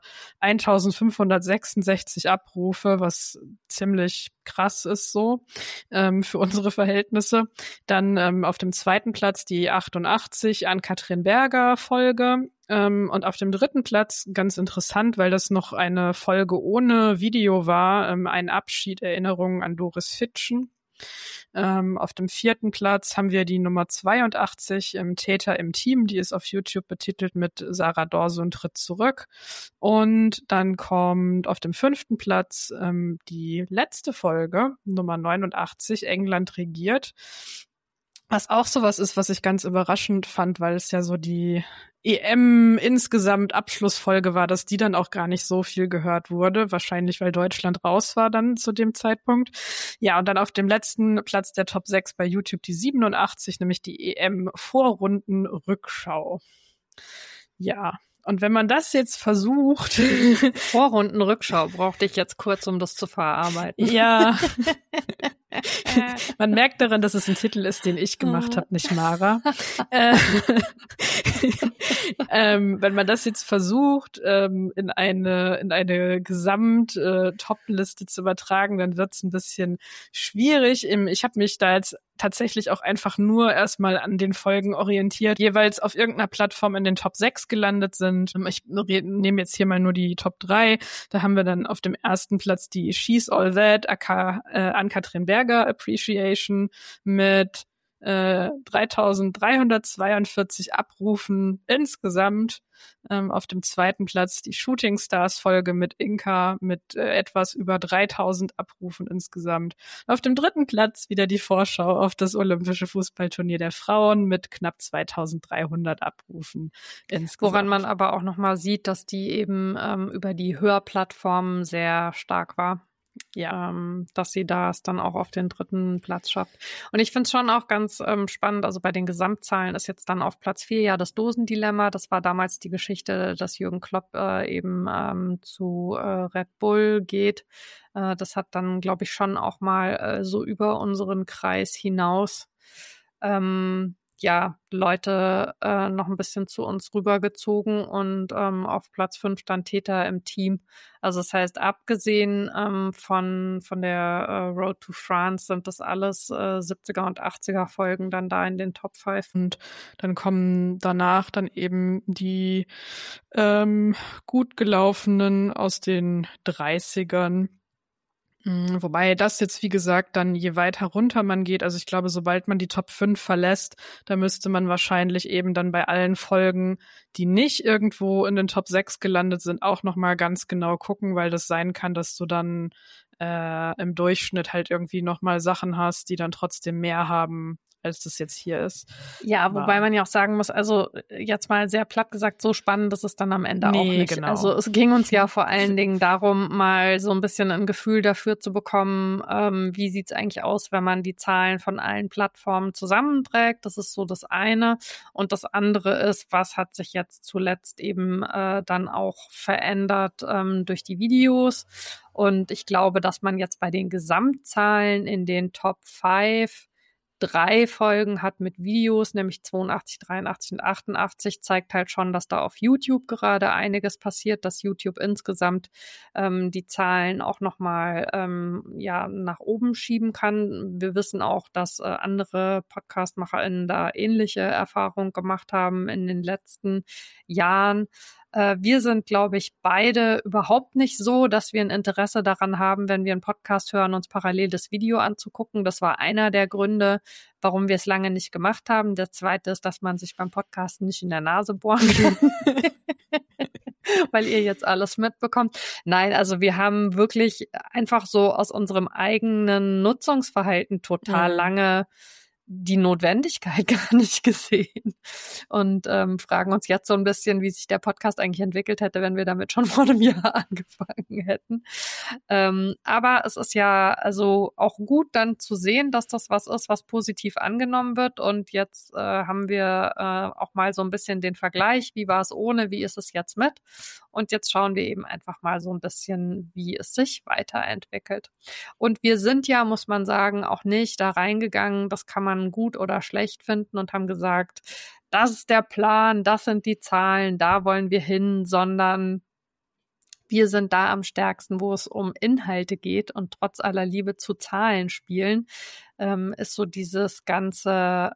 1566 Abrufe, was ziemlich krass ist so für unsere Verhältnisse. Dann auf dem zweiten Platz die 88 an Katrin Berger Folge. Und auf dem dritten Platz, ganz interessant, weil das noch eine Folge ohne Video war, ein Abschied, Erinnerungen an Doris Fitschen. Auf dem vierten Platz haben wir die Nummer 82, Täter im Team, die ist auf YouTube betitelt mit Sarah Dorsun tritt zurück. Und dann kommt auf dem fünften Platz die letzte Folge, Nummer 89, England regiert. Was auch sowas ist, was ich ganz überraschend fand, weil es ja so die EM insgesamt Abschlussfolge war, dass die dann auch gar nicht so viel gehört wurde. Wahrscheinlich, weil Deutschland raus war dann zu dem Zeitpunkt. Ja, und dann auf dem letzten Platz der Top 6 bei YouTube die 87, nämlich die EM-Vorrunden-Rückschau. Ja. Und wenn man das jetzt versucht... Vorrundenrückschau brauchte ich jetzt kurz, um das zu verarbeiten. Ja. Man merkt daran, dass es ein Titel ist, den ich gemacht habe, nicht Mara. Wenn man das jetzt versucht, in eine Gesamt-Top-Liste zu übertragen, dann wird es ein bisschen schwierig. Ich habe mich da jetzt tatsächlich auch einfach nur erstmal an den Folgen orientiert, jeweils auf irgendeiner Plattform in den Top 6 gelandet sind. Ich nehme jetzt hier mal nur die Top 3. Da haben wir dann auf dem ersten Platz die She's All That, an Katrin Berger Appreciation mit 3.342 Abrufen insgesamt. Auf dem zweiten Platz die Shooting Stars Folge mit Inka mit etwas über 3.000 Abrufen insgesamt. Auf dem dritten Platz wieder die Vorschau auf das Olympische Fußballturnier der Frauen mit knapp 2.300 Abrufen insgesamt. Woran man aber auch nochmal sieht, dass die eben über die Hörplattformen sehr stark war. Ja, dass sie das dann auch auf den dritten Platz schafft. Und ich finde es schon auch ganz spannend, also bei den Gesamtzahlen ist jetzt dann auf Platz 4 ja das Dosendilemma. Das war damals die Geschichte, dass Jürgen Klopp eben zu Red Bull geht. Das hat dann, glaube ich, schon auch mal so über unseren Kreis hinaus Leute noch ein bisschen zu uns rübergezogen und auf Platz 5 stand Täter im Team. Also das heißt, abgesehen von der Road to France sind das alles 70er und 80er Folgen dann da in den Top 5. Und dann kommen danach dann eben die gut gelaufenen aus den 30ern. Wobei das jetzt, wie gesagt, dann je weiter runter man geht, also ich glaube, sobald man die Top 5 verlässt, da müsste man wahrscheinlich eben dann bei allen Folgen, die nicht irgendwo in den Top 6 gelandet sind, auch nochmal ganz genau gucken, weil das sein kann, dass du dann im Durchschnitt halt irgendwie nochmal Sachen hast, die dann trotzdem mehr haben, als das jetzt hier ist. Ja, wobei man ja auch sagen muss, also jetzt mal sehr platt gesagt, so spannend ist es dann am Ende auch nicht. Genau. Also es ging uns ja vor allen Dingen darum, mal so ein bisschen ein Gefühl dafür zu bekommen, wie sieht's eigentlich aus, wenn man die Zahlen von allen Plattformen zusammenträgt. Das ist so das eine. Und das andere ist, was hat sich jetzt zuletzt eben dann auch verändert durch die Videos. Und ich glaube, dass man jetzt bei den Gesamtzahlen in den Top 5 3 Folgen hat mit Videos, nämlich 82, 83 und 88, zeigt halt schon, dass da auf YouTube gerade einiges passiert, dass YouTube insgesamt die Zahlen auch nochmal nach oben schieben kann. Wir wissen auch, dass andere PodcastmacherInnen da ähnliche Erfahrungen gemacht haben in den letzten Jahren. Wir sind, glaube ich, beide überhaupt nicht so, dass wir ein Interesse daran haben, wenn wir einen Podcast hören, uns parallel das Video anzugucken. Das war einer der Gründe, warum wir es lange nicht gemacht haben. Der zweite ist, dass man sich beim Podcasten nicht in der Nase bohren kann. Weil ihr jetzt alles mitbekommt. Nein, also wir haben wirklich einfach so aus unserem eigenen Nutzungsverhalten total lange die Notwendigkeit gar nicht gesehen und fragen uns jetzt so ein bisschen, wie sich der Podcast eigentlich entwickelt hätte, wenn wir damit schon vor einem Jahr angefangen hätten. Aber es ist ja also auch gut dann zu sehen, dass das was ist, was positiv angenommen wird und jetzt haben wir auch mal so ein bisschen den Vergleich, wie war es ohne, wie ist es jetzt mit und jetzt schauen wir eben einfach mal so ein bisschen, wie es sich weiterentwickelt. Und wir sind ja, muss man sagen, auch nicht da reingegangen, das kann man gut oder schlecht finden und haben gesagt, das ist der Plan, das sind die Zahlen, da wollen wir hin, sondern wir sind da am stärksten, wo es um Inhalte geht und trotz aller Liebe zu Zahlen spielen, ist so dieses ganze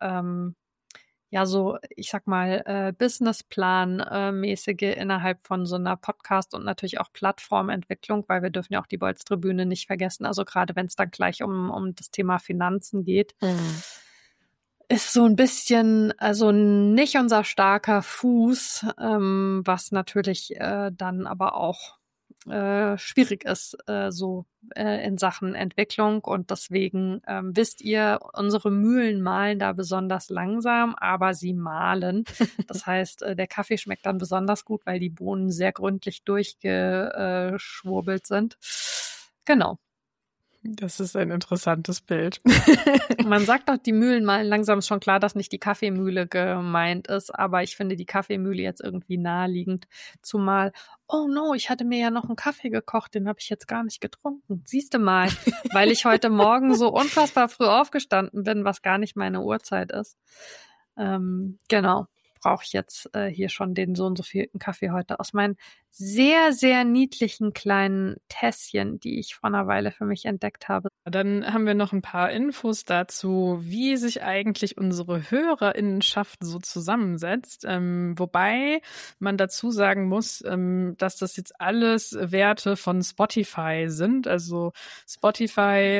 ich sag mal, Businessplan-mäßige innerhalb von so einer Podcast- und natürlich auch Plattformentwicklung, weil wir dürfen ja auch die Bolz-Tribüne nicht vergessen, also gerade wenn es dann gleich um das Thema Finanzen geht, ist so ein bisschen, also nicht unser starker Fuß, was natürlich dann aber auch schwierig ist, in Sachen Entwicklung und deswegen wisst ihr, unsere Mühlen mahlen da besonders langsam, aber sie mahlen. Das heißt, der Kaffee schmeckt dann besonders gut, weil die Bohnen sehr gründlich durchgeschwurbelt sind. Genau. Das ist ein interessantes Bild. Man sagt doch, die Mühlen mahlen langsam, ist schon klar, dass nicht die Kaffeemühle gemeint ist, aber ich finde die Kaffeemühle jetzt irgendwie naheliegend, zumal, oh no, ich hatte mir ja noch einen Kaffee gekocht, den habe ich jetzt gar nicht getrunken. Siehste mal, weil ich heute Morgen so unfassbar früh aufgestanden bin, was gar nicht meine Uhrzeit ist. Genau. Brauche ich jetzt hier schon den so und so vielten Kaffee heute aus meinen sehr, sehr niedlichen kleinen Tässchen, die ich vor einer Weile für mich entdeckt habe. Dann haben wir noch ein paar Infos dazu, wie sich eigentlich unsere HörerInnenschaft so zusammensetzt. Wobei man dazu sagen muss, dass das jetzt alles Werte von Spotify sind. Also Spotify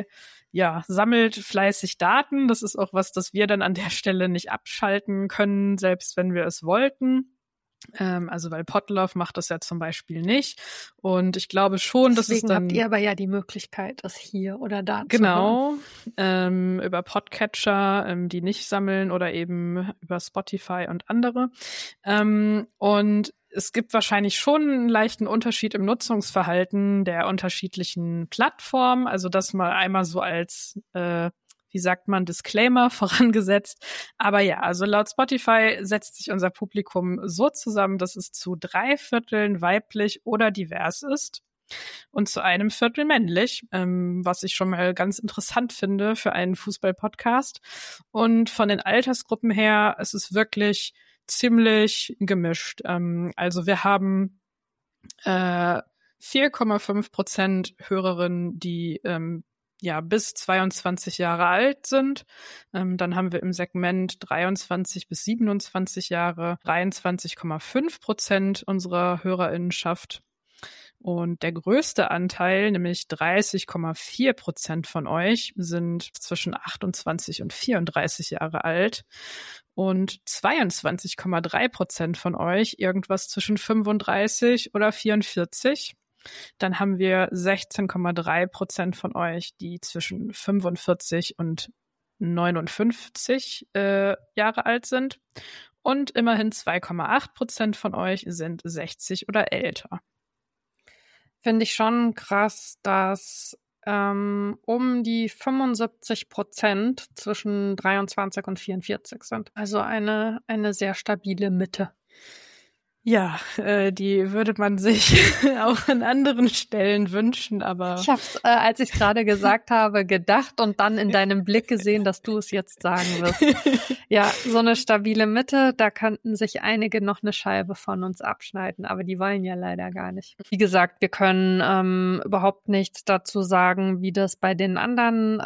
ja, sammelt fleißig Daten. Das ist auch was, das wir dann an der Stelle nicht abschalten können, selbst wenn wir es wollten. Also weil Podlove macht das ja zum Beispiel nicht. Und ich glaube schon, dass es Deswegen dann... habt ihr aber ja die Möglichkeit, das hier oder da zu hören. Genau, über Podcatcher, die nicht sammeln oder eben über Spotify und andere. Und es gibt wahrscheinlich schon einen leichten Unterschied im Nutzungsverhalten der unterschiedlichen Plattformen. Also das mal einmal so als wie sagt man, Disclaimer vorangesetzt. Aber ja, also laut Spotify setzt sich unser Publikum so zusammen, dass es zu 3/4 weiblich oder divers ist und zu 1/4 männlich, was ich schon mal ganz interessant finde für einen Fußball-Podcast. Und von den Altersgruppen her, es ist wirklich ziemlich gemischt. Also wir haben 4,5% Hörerinnen, die bis 22 Jahre alt sind. Dann haben wir im Segment 23 bis 27 Jahre 23,5% unserer HörerInnenschaft. Und der größte Anteil, nämlich 30,4% von euch, sind zwischen 28 und 34 Jahre alt. Und 22,3% von euch irgendwas zwischen 35 oder 44. Dann haben wir 16,3% von euch, die zwischen 45 und 59 Jahre alt sind. Und immerhin 2,8% von euch sind 60 oder älter. Finde ich schon krass, dass um die 75% zwischen 23 und 44 sind. Also eine sehr stabile Mitte. Ja, die würde man sich auch an anderen Stellen wünschen, aber... Ich habe es, als ich es gerade gesagt habe, gedacht und dann in deinem Blick gesehen, dass du es jetzt sagen wirst. Ja, so eine stabile Mitte, da könnten sich einige noch eine Scheibe von uns abschneiden, aber die wollen ja leider gar nicht. Wie gesagt, wir können überhaupt nichts dazu sagen, wie das bei den anderen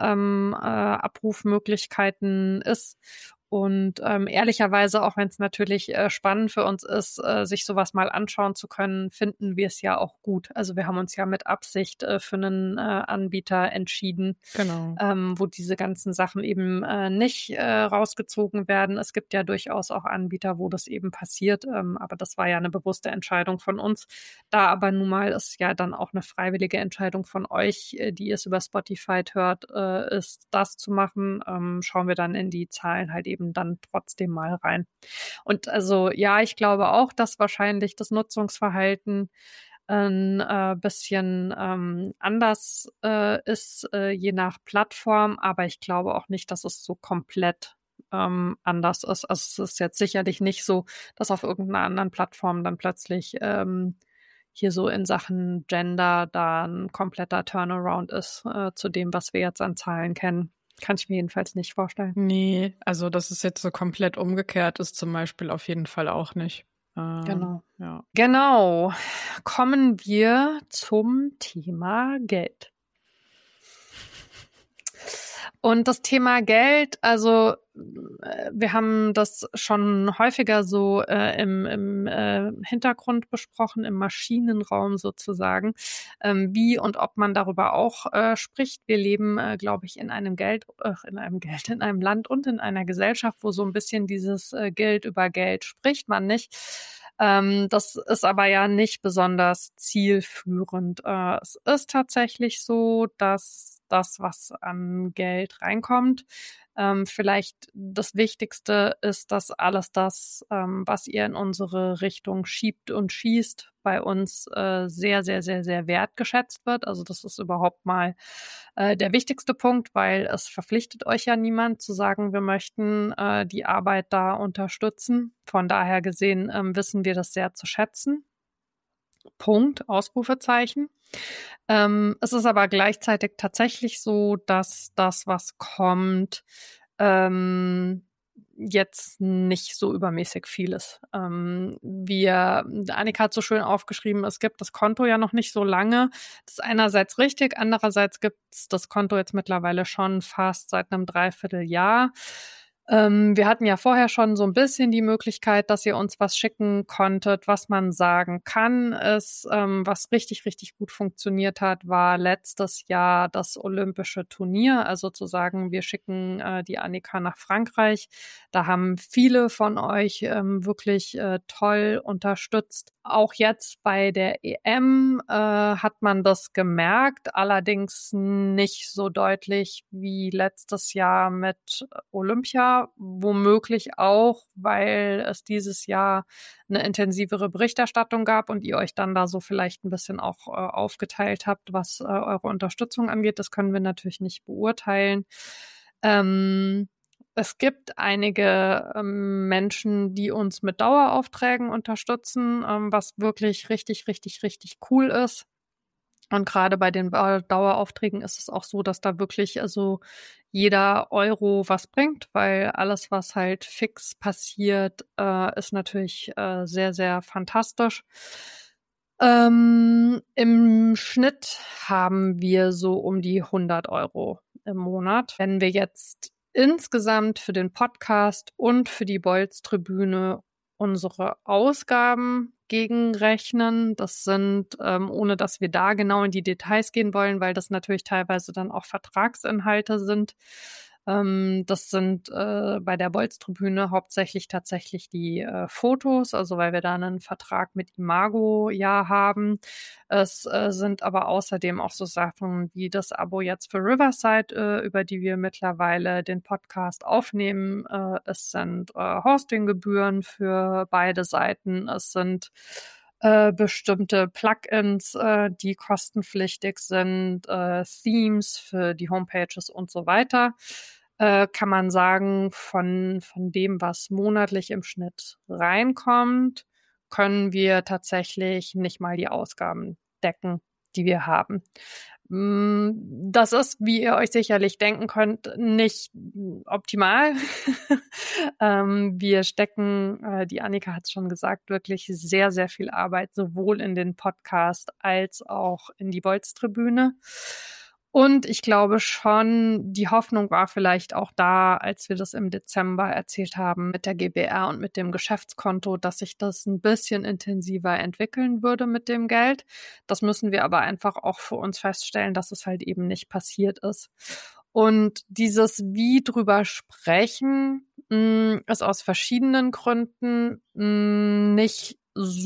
Abrufmöglichkeiten ist. Und ehrlicherweise, auch wenn es natürlich spannend für uns ist, sich sowas mal anschauen zu können, finden wir es ja auch gut. Also wir haben uns ja mit Absicht für einen Anbieter entschieden, genau, wo diese ganzen Sachen eben nicht rausgezogen werden. Es gibt ja durchaus auch Anbieter, wo das eben passiert, aber das war ja eine bewusste Entscheidung von uns. Da aber nun mal ist ja dann auch eine freiwillige Entscheidung von euch, die es über Spotify hört, ist das zu machen. Schauen wir dann in die Zahlen halt eben dann trotzdem mal rein. Und also ja, ich glaube auch, dass wahrscheinlich das Nutzungsverhalten ein bisschen anders ist, je nach Plattform, aber ich glaube auch nicht, dass es so komplett anders ist. Also es ist jetzt sicherlich nicht so, dass auf irgendeiner anderen Plattform dann plötzlich hier so in Sachen Gender da ein kompletter Turnaround ist zu dem, was wir jetzt an Zahlen kennen. Kann ich mir jedenfalls nicht vorstellen. Nee, also dass es jetzt so komplett umgekehrt ist zum Beispiel auf jeden Fall auch nicht. Genau. Ja. Genau. Kommen wir zum Thema Geld. Und das Thema Geld, also wir haben das schon häufiger so im Hintergrund besprochen, im Maschinenraum sozusagen, wie und ob man darüber auch spricht. Wir leben, glaube ich, in einem Land und in einer Gesellschaft, wo so ein bisschen dieses Geld über Geld spricht man nicht. Das ist aber ja nicht besonders zielführend. Es ist tatsächlich so, dass das, was an Geld reinkommt, vielleicht das Wichtigste ist, dass alles das, was ihr in unsere Richtung schiebt und schießt, bei uns sehr, sehr, sehr, sehr wertgeschätzt wird. Also das ist überhaupt mal der wichtigste Punkt, weil es verpflichtet euch ja niemand zu sagen, wir möchten die Arbeit da unterstützen. Von daher gesehen wissen wir das sehr zu schätzen. Punkt, Ausrufezeichen. Es ist aber gleichzeitig tatsächlich so, dass das, was kommt, jetzt nicht so übermäßig viel ist. Annika hat so schön aufgeschrieben, es gibt das Konto ja noch nicht so lange. Das ist einerseits richtig, andererseits gibt es das Konto jetzt mittlerweile schon fast seit einem Dreivierteljahr. Wir hatten ja vorher schon so ein bisschen die Möglichkeit, dass ihr uns was schicken konntet. Was man sagen kann, ist, was richtig, richtig gut funktioniert hat, war letztes Jahr das olympische Turnier. Also zu sagen, wir schicken die Annika nach Frankreich. Da haben viele von euch wirklich toll unterstützt. Auch jetzt bei der EM hat man das gemerkt, allerdings nicht so deutlich wie letztes Jahr mit Olympia. Womöglich auch, weil es dieses Jahr eine intensivere Berichterstattung gab und ihr euch dann da so vielleicht ein bisschen auch aufgeteilt habt, was eure Unterstützung angeht. Das können wir natürlich nicht beurteilen. Es gibt einige Menschen, die uns mit Daueraufträgen unterstützen, was wirklich richtig, richtig, richtig cool ist. Und gerade bei den Daueraufträgen ist es auch so, dass da wirklich also jeder Euro was bringt, weil alles, was halt fix passiert, ist natürlich sehr, sehr fantastisch. Im Schnitt haben wir so um die 100 Euro im Monat. Wenn wir jetzt insgesamt für den Podcast und für die Bolz-Tribüne unsere Ausgaben gegenrechnen. Das sind, ohne dass wir da genau in die Details gehen wollen, weil das natürlich teilweise dann auch Vertragsinhalte sind. Das sind bei der Bolz-Tribüne hauptsächlich tatsächlich die Fotos, also weil wir da einen Vertrag mit Imago ja haben. Es sind aber außerdem auch so Sachen wie das Abo jetzt für Riverside, über die wir mittlerweile den Podcast aufnehmen. Es sind Hostinggebühren für beide Seiten. Es sind bestimmte Plugins, die kostenpflichtig sind, Themes für die Homepages und so weiter. Kann man sagen, von dem, was monatlich im Schnitt reinkommt, können wir tatsächlich nicht mal die Ausgaben decken, die wir haben. Das ist, wie ihr euch sicherlich denken könnt, nicht optimal. Wir stecken, die Annika hat es schon gesagt, wirklich sehr, sehr viel Arbeit sowohl in den Podcast als auch in die Bolz-Tribüne. Und ich glaube schon, die Hoffnung war vielleicht auch da, als wir das im Dezember erzählt haben mit der GbR und mit dem Geschäftskonto, dass sich das ein bisschen intensiver entwickeln würde mit dem Geld. Das müssen wir aber einfach auch für uns feststellen, dass es halt eben nicht passiert ist. Und dieses wie drüber sprechen ist aus verschiedenen Gründen nicht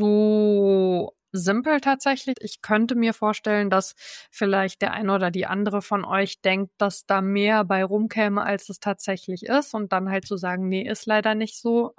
so simpel tatsächlich. Ich könnte mir vorstellen, dass vielleicht der eine oder die andere von euch denkt, dass da mehr bei rumkäme, als es tatsächlich ist und dann halt zu sagen, nee, ist leider nicht so.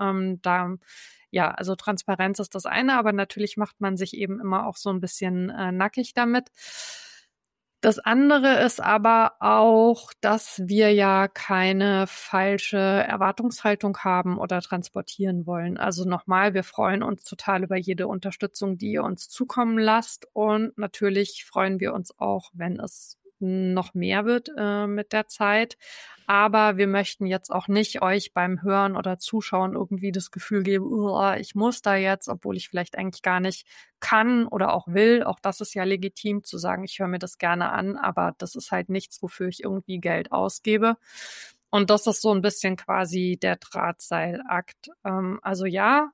Ja, also Transparenz ist das eine, aber natürlich macht man sich eben immer auch so ein bisschen nackig damit. Das andere ist aber auch, dass wir ja keine falsche Erwartungshaltung haben oder transportieren wollen. Also nochmal, wir freuen uns total über jede Unterstützung, die ihr uns zukommen lasst. Und natürlich freuen wir uns auch, wenn es noch mehr wird mit der Zeit. Aber wir möchten jetzt auch nicht euch beim Hören oder Zuschauen irgendwie das Gefühl geben, ich muss da jetzt, obwohl ich vielleicht eigentlich gar nicht kann oder auch will. Auch das ist ja legitim zu sagen, ich höre mir das gerne an, aber das ist halt nichts, wofür ich irgendwie Geld ausgebe. Und das ist so ein bisschen quasi der Drahtseilakt. Also ja,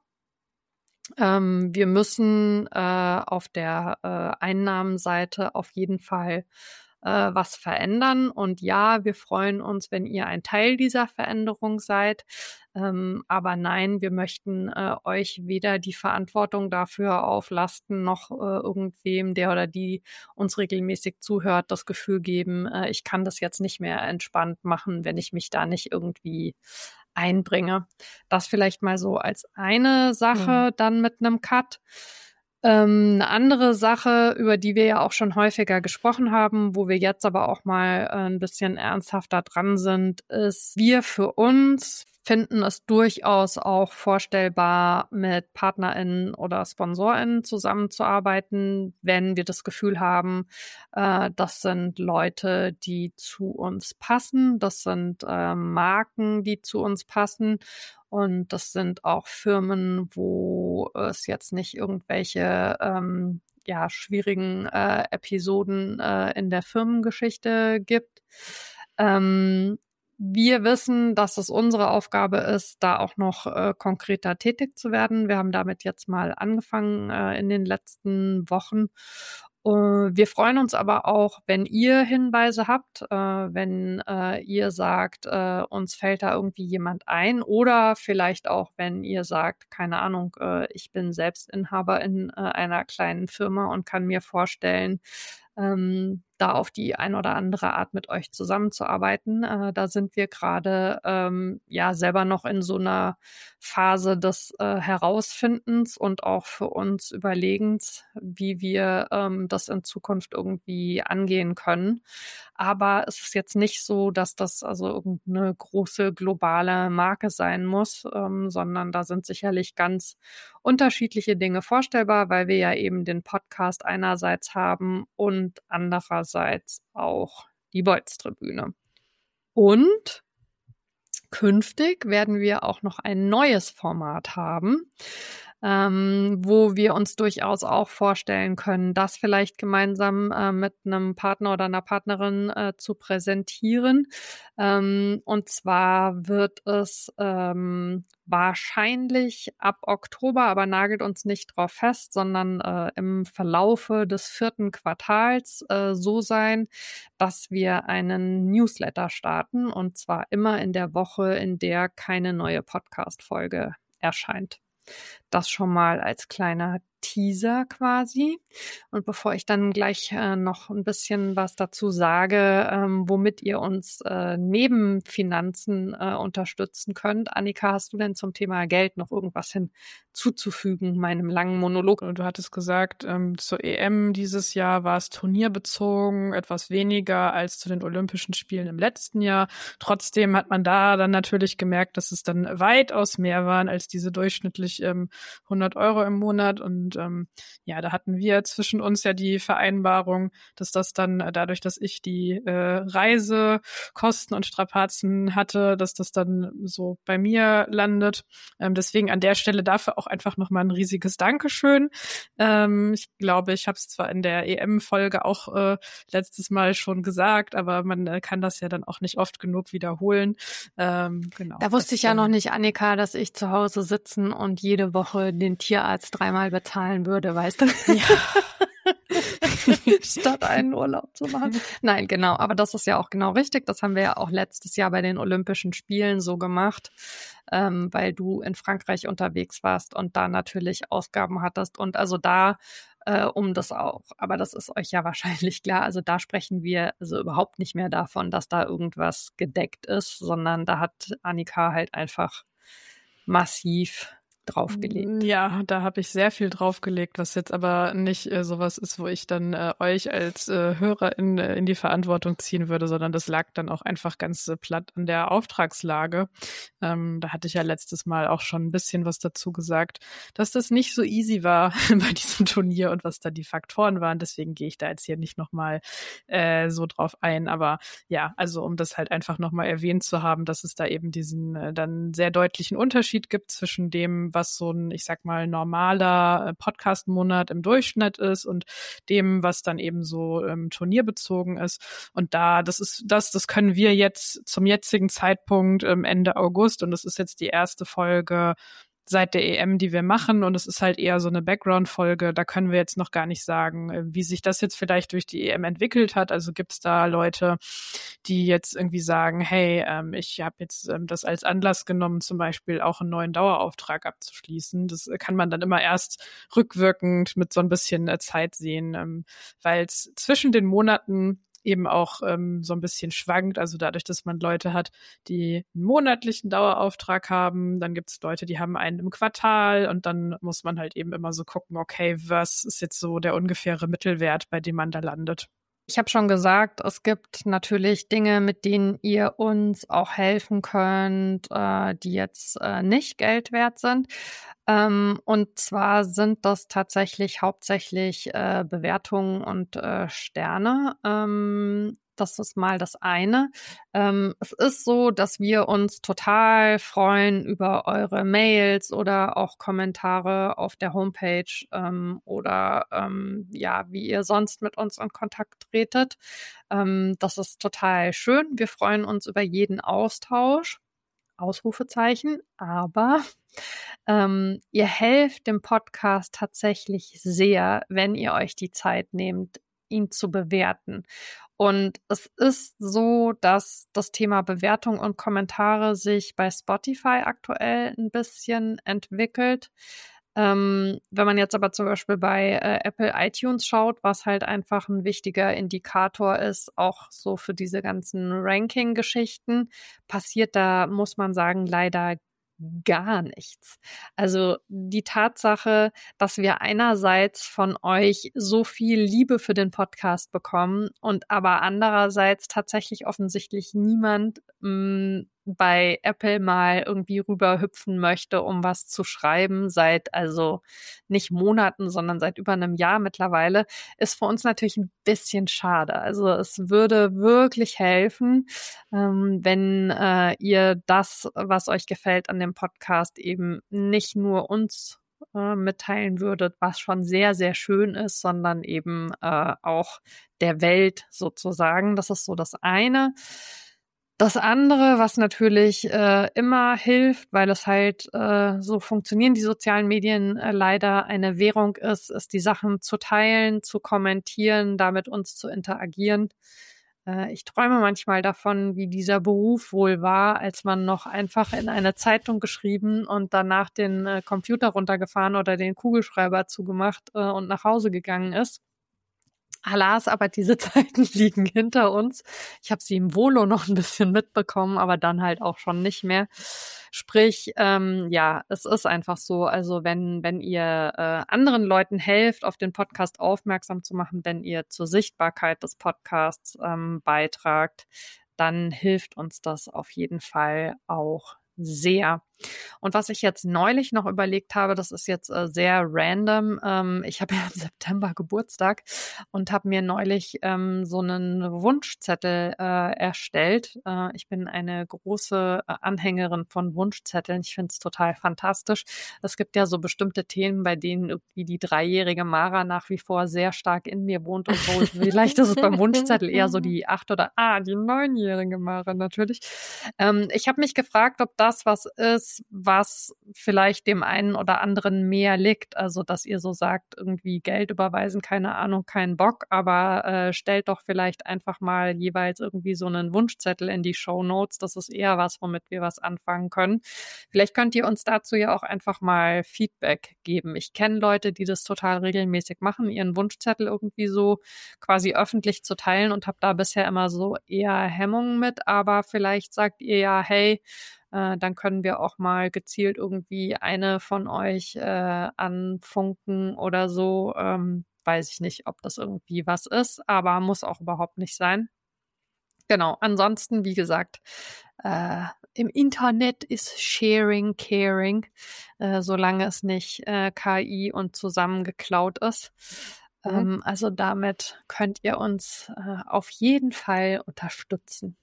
wir müssen auf der Einnahmenseite auf jeden Fall was verändern. Und ja, wir freuen uns, wenn ihr ein Teil dieser Veränderung seid. Aber nein, wir möchten euch weder die Verantwortung dafür auflasten, noch irgendwem, der oder die uns regelmäßig zuhört, das Gefühl geben, ich kann das jetzt nicht mehr entspannt machen, wenn ich mich da nicht irgendwie einbringe. Das vielleicht mal so als eine Sache dann mit einem Cut. Eine andere Sache, über die wir ja auch schon häufiger gesprochen haben, wo wir jetzt aber auch mal ein bisschen ernsthafter dran sind, ist, wir für uns finden es durchaus auch vorstellbar, mit PartnerInnen oder SponsorInnen zusammenzuarbeiten, wenn wir das Gefühl haben, das sind Leute, die zu uns passen, das sind Marken, die zu uns passen. Und das sind auch Firmen, wo es jetzt nicht irgendwelche schwierigen Episoden in der Firmengeschichte gibt. wir wissen, dass es unsere Aufgabe ist, da auch noch konkreter tätig zu werden. Wir haben damit jetzt mal angefangen in den letzten Wochen. Wir freuen uns aber auch, wenn ihr Hinweise habt, wenn ihr sagt, uns fällt da irgendwie jemand ein, oder vielleicht auch, wenn ihr sagt, keine Ahnung, ich bin selbst Inhaber in einer kleinen Firma und kann mir vorstellen, da auf die ein oder andere Art mit euch zusammenzuarbeiten. Da sind wir gerade selber noch in so einer Phase des Herausfindens und auch für uns Überlegens, wie wir das in Zukunft irgendwie angehen können. Aber es ist jetzt nicht so, dass das also irgendeine große globale Marke sein muss, sondern da sind sicherlich ganz unterschiedliche Dinge vorstellbar, weil wir ja eben den Podcast einerseits haben und andererseits auch die Bolztribüne. Und künftig werden wir auch noch ein neues Format haben, wo wir uns durchaus auch vorstellen können, das vielleicht gemeinsam mit einem Partner oder einer Partnerin zu präsentieren. Und zwar wird es wahrscheinlich ab Oktober, aber nagelt uns nicht drauf fest, sondern im Verlaufe des 4. Quartals so sein, dass wir einen Newsletter starten, und zwar immer in der Woche, in der keine neue Podcast-Folge erscheint. Das schon mal als kleiner Teaser quasi. Und bevor ich dann gleich noch ein bisschen was dazu sage, womit ihr uns neben Finanzen unterstützen könnt, Annika, hast du denn zum Thema Geld noch irgendwas hinzuzufügen, meinem langen Monolog? Du hattest gesagt, zur EM dieses Jahr war es turnierbezogen, etwas weniger als zu den Olympischen Spielen im letzten Jahr. Trotzdem hat man da dann natürlich gemerkt, dass es dann weitaus mehr waren als diese durchschnittlich 100 Euro im Monat. Und da hatten wir zwischen uns ja die Vereinbarung, dass das dann dadurch, dass ich die Reisekosten und Strapazen hatte, dass das dann so bei mir landet. Deswegen an der Stelle dafür auch einfach nochmal ein riesiges Dankeschön. Ich glaube, ich habe es zwar in der EM-Folge auch letztes Mal schon gesagt, aber man kann das ja dann auch nicht oft genug wiederholen. Genau. Da wusste ich ja noch nicht, Annika, dass ich zu Hause sitzen und jede Woche den Tierarzt 3-mal bezahlen würde, weißt du? Ja. Statt einen Urlaub zu machen. Nein, genau. Aber das ist ja auch genau richtig. Das haben wir ja auch letztes Jahr bei den Olympischen Spielen so gemacht, weil du in Frankreich unterwegs warst und da natürlich Ausgaben hattest. Und also da das auch. Aber das ist euch ja wahrscheinlich klar. Also da sprechen wir also überhaupt nicht mehr davon, dass da irgendwas gedeckt ist, sondern da hat Annika halt einfach massiv draufgelegt. Ja, da habe ich sehr viel draufgelegt, was jetzt aber nicht sowas ist, wo ich dann euch als Hörer in die Verantwortung ziehen würde, sondern das lag dann auch einfach ganz platt an der Auftragslage. Da hatte ich ja letztes Mal auch schon ein bisschen was dazu gesagt, dass das nicht so easy war bei diesem Turnier und was da die Faktoren waren. Deswegen gehe ich da jetzt hier nicht nochmal so drauf ein. Aber ja, also um das halt einfach nochmal erwähnt zu haben, dass es da eben diesen dann sehr deutlichen Unterschied gibt zwischen dem, was so ein, ich sag mal, normaler Podcast-Monat im Durchschnitt ist und dem, was dann eben so turnierbezogen ist. Und das können wir jetzt zum jetzigen Zeitpunkt Ende August, und das ist jetzt die erste Folge seit der EM, die wir machen, und es ist halt eher so eine Background-Folge. Da können wir jetzt noch gar nicht sagen, wie sich das jetzt vielleicht durch die EM entwickelt hat. Also gibt's da Leute, die jetzt irgendwie sagen, hey, ich habe jetzt das als Anlass genommen, zum Beispiel auch einen neuen Dauerauftrag abzuschließen. Das kann man dann immer erst rückwirkend mit so ein bisschen Zeit sehen, weil es zwischen den Monaten eben auch so ein bisschen schwankt. Also dadurch, dass man Leute hat, die einen monatlichen Dauerauftrag haben, dann gibt es Leute, die haben einen im Quartal, und dann muss man halt eben immer so gucken, okay, was ist jetzt so der ungefähre Mittelwert, bei dem man da landet. Ich habe schon gesagt, es gibt natürlich Dinge, mit denen ihr uns auch helfen könnt, die jetzt nicht Geld wert sind. Und zwar sind das tatsächlich hauptsächlich Bewertungen und Sterne. Das ist mal das eine. Es ist so, dass wir uns total freuen über eure Mails oder auch Kommentare auf der Homepage oder wie ihr sonst mit uns in Kontakt tretet. Das ist total schön. Wir freuen uns über jeden Austausch. Ausrufezeichen, aber ihr helft dem Podcast tatsächlich sehr, wenn ihr euch die Zeit nehmt, ihn zu bewerten. Und es ist so, dass das Thema Bewertung und Kommentare sich bei Spotify aktuell ein bisschen entwickelt. Wenn man jetzt aber zum Beispiel bei Apple iTunes schaut, was halt einfach ein wichtiger Indikator ist, auch so für diese ganzen Ranking-Geschichten, passiert da, muss man sagen, leider gar nichts. Also die Tatsache, dass wir einerseits von euch so viel Liebe für den Podcast bekommen und aber andererseits tatsächlich offensichtlich niemand bei Apple mal irgendwie rüberhüpfen möchte, um was zu schreiben, seit also nicht Monaten, sondern seit über einem Jahr mittlerweile, ist für uns natürlich ein bisschen schade. Also es würde wirklich helfen, wenn ihr das, was euch gefällt an dem Podcast, eben nicht nur uns mitteilen würdet, was schon sehr, sehr schön ist, sondern eben auch der Welt sozusagen. Das ist so das eine. Das andere, was natürlich immer hilft, weil es halt so funktionieren die sozialen Medien leider eine Währung ist die Sachen zu teilen, zu kommentieren, da mit uns zu interagieren. Ich träume manchmal davon, wie dieser Beruf wohl war, als man noch einfach in eine Zeitung geschrieben und danach den Computer runtergefahren oder den Kugelschreiber zugemacht und nach Hause gegangen ist. Alas, aber diese Zeiten liegen hinter uns. Ich habe sie im Volo noch ein bisschen mitbekommen, aber dann halt auch schon nicht mehr. Sprich, es ist einfach so, also wenn ihr anderen Leuten helft, auf den Podcast aufmerksam zu machen, wenn ihr zur Sichtbarkeit des Podcasts beitragt, dann hilft uns das auf jeden Fall auch sehr. Und was ich jetzt neulich noch überlegt habe, das ist jetzt sehr random. Ich habe ja im September Geburtstag und habe mir neulich so einen Wunschzettel erstellt. Ich bin eine große Anhängerin von Wunschzetteln. Ich finde es total fantastisch. Es gibt ja so bestimmte Themen, bei denen irgendwie die 3-jährige Mara nach wie vor sehr stark in mir wohnt und so. Vielleicht ist es beim Wunschzettel eher so die die 9-jährige Mara natürlich. Ich habe mich gefragt, ob das was ist, was vielleicht dem einen oder anderen mehr liegt. Also, dass ihr so sagt, irgendwie Geld überweisen, keine Ahnung, keinen Bock, aber stellt doch vielleicht einfach mal jeweils irgendwie so einen Wunschzettel in die Shownotes. Das ist eher was, womit wir was anfangen können. Vielleicht könnt ihr uns dazu ja auch einfach mal Feedback geben. Ich kenne Leute, die das total regelmäßig machen, ihren Wunschzettel irgendwie so quasi öffentlich zu teilen und habe da bisher immer so eher Hemmungen mit, aber vielleicht sagt ihr ja, hey, dann können wir auch mal gezielt irgendwie eine von euch anfunken oder so. Weiß ich nicht, ob das irgendwie was ist, aber muss auch überhaupt nicht sein. Genau, ansonsten, wie gesagt, im Internet ist Sharing caring, solange es nicht KI und zusammengeklaut ist. Also damit könnt ihr uns auf jeden Fall unterstützen.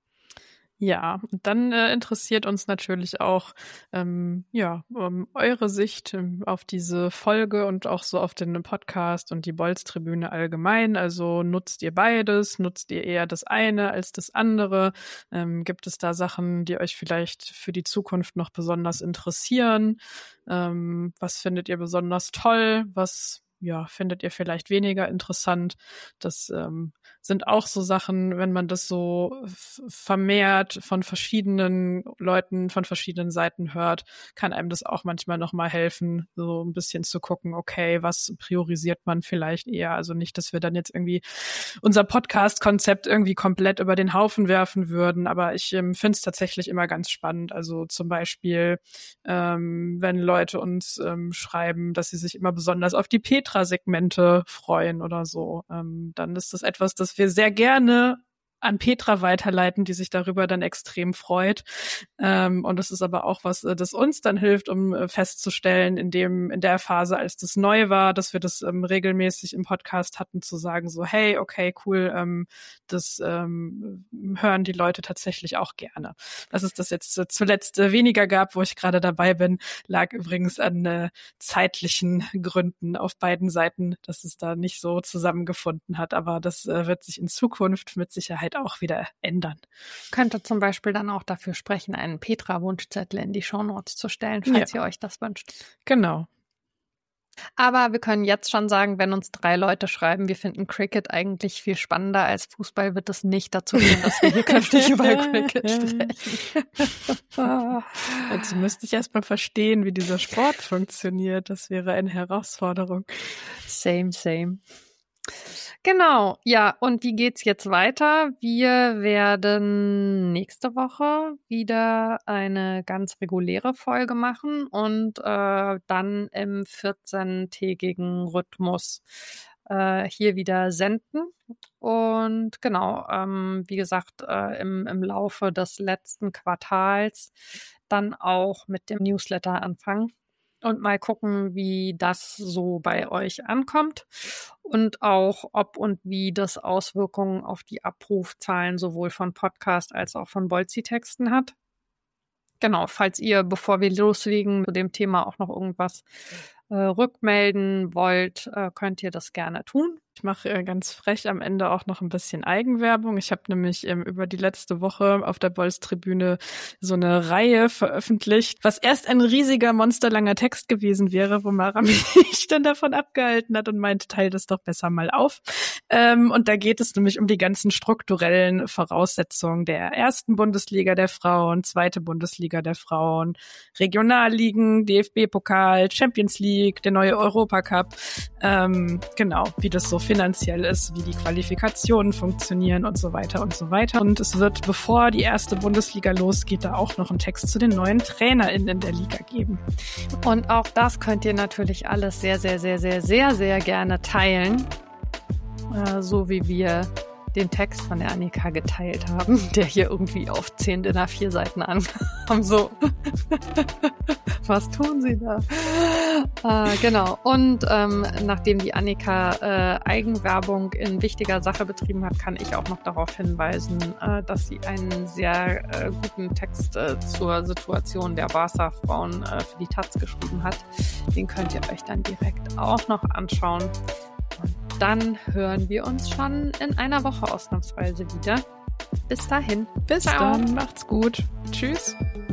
Ja, und dann interessiert uns natürlich auch eure Sicht auf diese Folge und auch so auf den Podcast und die Bolztribüne allgemein. Also nutzt ihr beides? Nutzt ihr eher das eine als das andere? Gibt es da Sachen, die euch vielleicht für die Zukunft noch besonders interessieren? Was findet ihr besonders toll? Was findet ihr vielleicht weniger interessant? Das sind auch so Sachen, wenn man das so vermehrt von verschiedenen Leuten, von verschiedenen Seiten hört, kann einem das auch manchmal nochmal helfen, so ein bisschen zu gucken, okay, was priorisiert man vielleicht eher? Also nicht, dass wir dann jetzt irgendwie unser Podcast-Konzept irgendwie komplett über den Haufen werfen würden, aber ich finde es tatsächlich immer ganz spannend. Also zum Beispiel, wenn Leute uns schreiben, dass sie sich immer besonders auf die Petra-Segmente freuen oder so, dann ist das etwas, das wir sehr gerne an Petra weiterleiten, die sich darüber dann extrem freut. Und das ist aber auch was, das uns dann hilft, um festzustellen, in der Phase, als das neu war, dass wir das regelmäßig im Podcast hatten, zu sagen so, hey, okay, cool, das hören die Leute tatsächlich auch gerne. Dass es das jetzt zuletzt weniger gab, wo ich gerade dabei bin, lag übrigens an zeitlichen Gründen auf beiden Seiten, dass es da nicht so zusammengefunden hat. Aber das wird sich in Zukunft mit Sicherheit auch wieder ändern. Könnte zum Beispiel dann auch dafür sprechen, einen Petra-Wunschzettel in die Shownotes zu stellen, falls ihr euch das wünscht. Genau. Aber wir können jetzt schon sagen, wenn uns 3 Leute schreiben, wir finden Cricket eigentlich viel spannender als Fußball, wird es nicht dazu gehen, dass wir hier künftig über Cricket sprechen. Also müsste ich erst mal verstehen, wie dieser Sport funktioniert. Das wäre eine Herausforderung. Same. Genau, ja, und wie geht's jetzt weiter? Wir werden nächste Woche wieder eine ganz reguläre Folge machen und dann im 14-tägigen Rhythmus hier wieder senden. Und genau, wie gesagt, im Laufe des letzten Quartals dann auch mit dem Newsletter anfangen. Und mal gucken, wie das so bei euch ankommt und auch, ob und wie das Auswirkungen auf die Abrufzahlen sowohl von Podcast als auch von Bolzi-Texten hat. Genau, falls ihr, bevor wir loslegen, zu dem Thema auch noch irgendwas rückmelden wollt, könnt ihr das gerne tun. Ich mache ganz frech am Ende auch noch ein bisschen Eigenwerbung. Ich habe nämlich über die letzte Woche auf der Bolz-Tribüne so eine Reihe veröffentlicht, was erst ein riesiger, monsterlanger Text gewesen wäre, wo Mara mich dann davon abgehalten hat und meinte, teile das doch besser mal auf. Und da geht es nämlich um die ganzen strukturellen Voraussetzungen der ersten Bundesliga der Frauen, zweite Bundesliga der Frauen, Regionalligen, DFB-Pokal, Champions League, der neue Europacup. Genau, wie das so finanziell ist, wie die Qualifikationen funktionieren und so weiter und so weiter. Und es wird, bevor die erste Bundesliga losgeht, da auch noch einen Text zu den neuen TrainerInnen in der Liga geben. Und auch das könnt ihr natürlich alles sehr, sehr, sehr, sehr, sehr, sehr gerne teilen. So wie wir den Text von der Annika geteilt haben, der hier irgendwie auf 10 DIN A4 Seiten ankam. So, was tun Sie da? Genau. Und nachdem die Annika Eigenwerbung in wichtiger Sache betrieben hat, kann ich auch noch darauf hinweisen, dass sie einen sehr guten Text zur Situation der Barca-Frauen für die Taz geschrieben hat. Den könnt ihr euch dann direkt auch noch anschauen. Und dann hören wir uns schon in einer Woche ausnahmsweise wieder. Bis dahin. Bis Ciao. dann. Macht's gut. Tschüss.